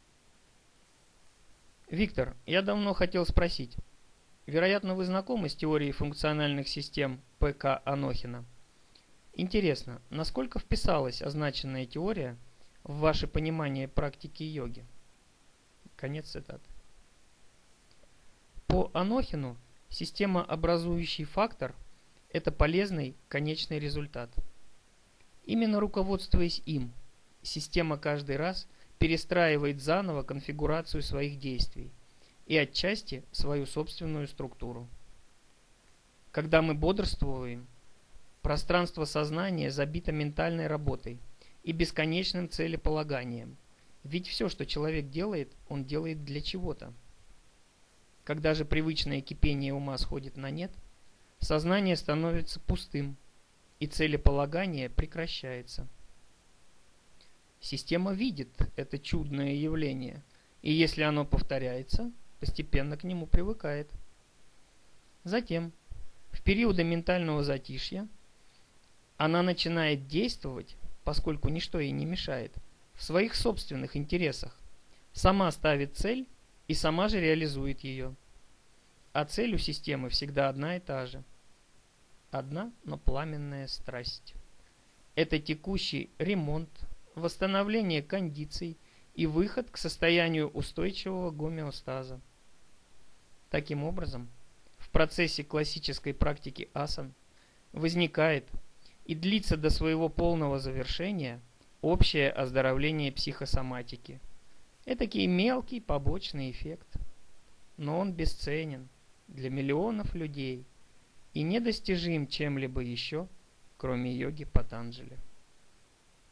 Виктор, я давно хотел спросить. Вероятно, вы знакомы с теорией функциональных систем П К Анохина. Интересно, насколько вписалась означенная теория в ваше понимание практики йоги? Конец цитаты. По Анохину система образующий фактор – это полезный конечный результат. Именно руководствуясь им, система каждый раз перестраивает заново конфигурацию своих действий и отчасти свою собственную структуру. Когда мы бодрствуем, пространство сознания забито ментальной работой и бесконечным целеполаганием, ведь все, что человек делает, он делает для чего-то. Когда же привычное кипение ума сходит на нет, сознание становится пустым, и целеполагание прекращается. Система видит это чудное явление, и если оно повторяется, постепенно к нему привыкает. Затем, в периоды ментального затишья, она начинает действовать, поскольку ничто ей не мешает, в своих собственных интересах, сама ставит цель и сама же реализует ее. А цель у системы всегда одна и та же. Одна, но пламенная страсть. Это текущий ремонт, восстановление кондиций и выход к состоянию устойчивого гомеостаза. Таким образом, в процессе классической практики асан возникает и длится до своего полного завершения общее оздоровление психосоматики. Этакий мелкий побочный эффект, но он бесценен для миллионов людей, и недостижим чем-либо еще, кроме йоги Патанджали.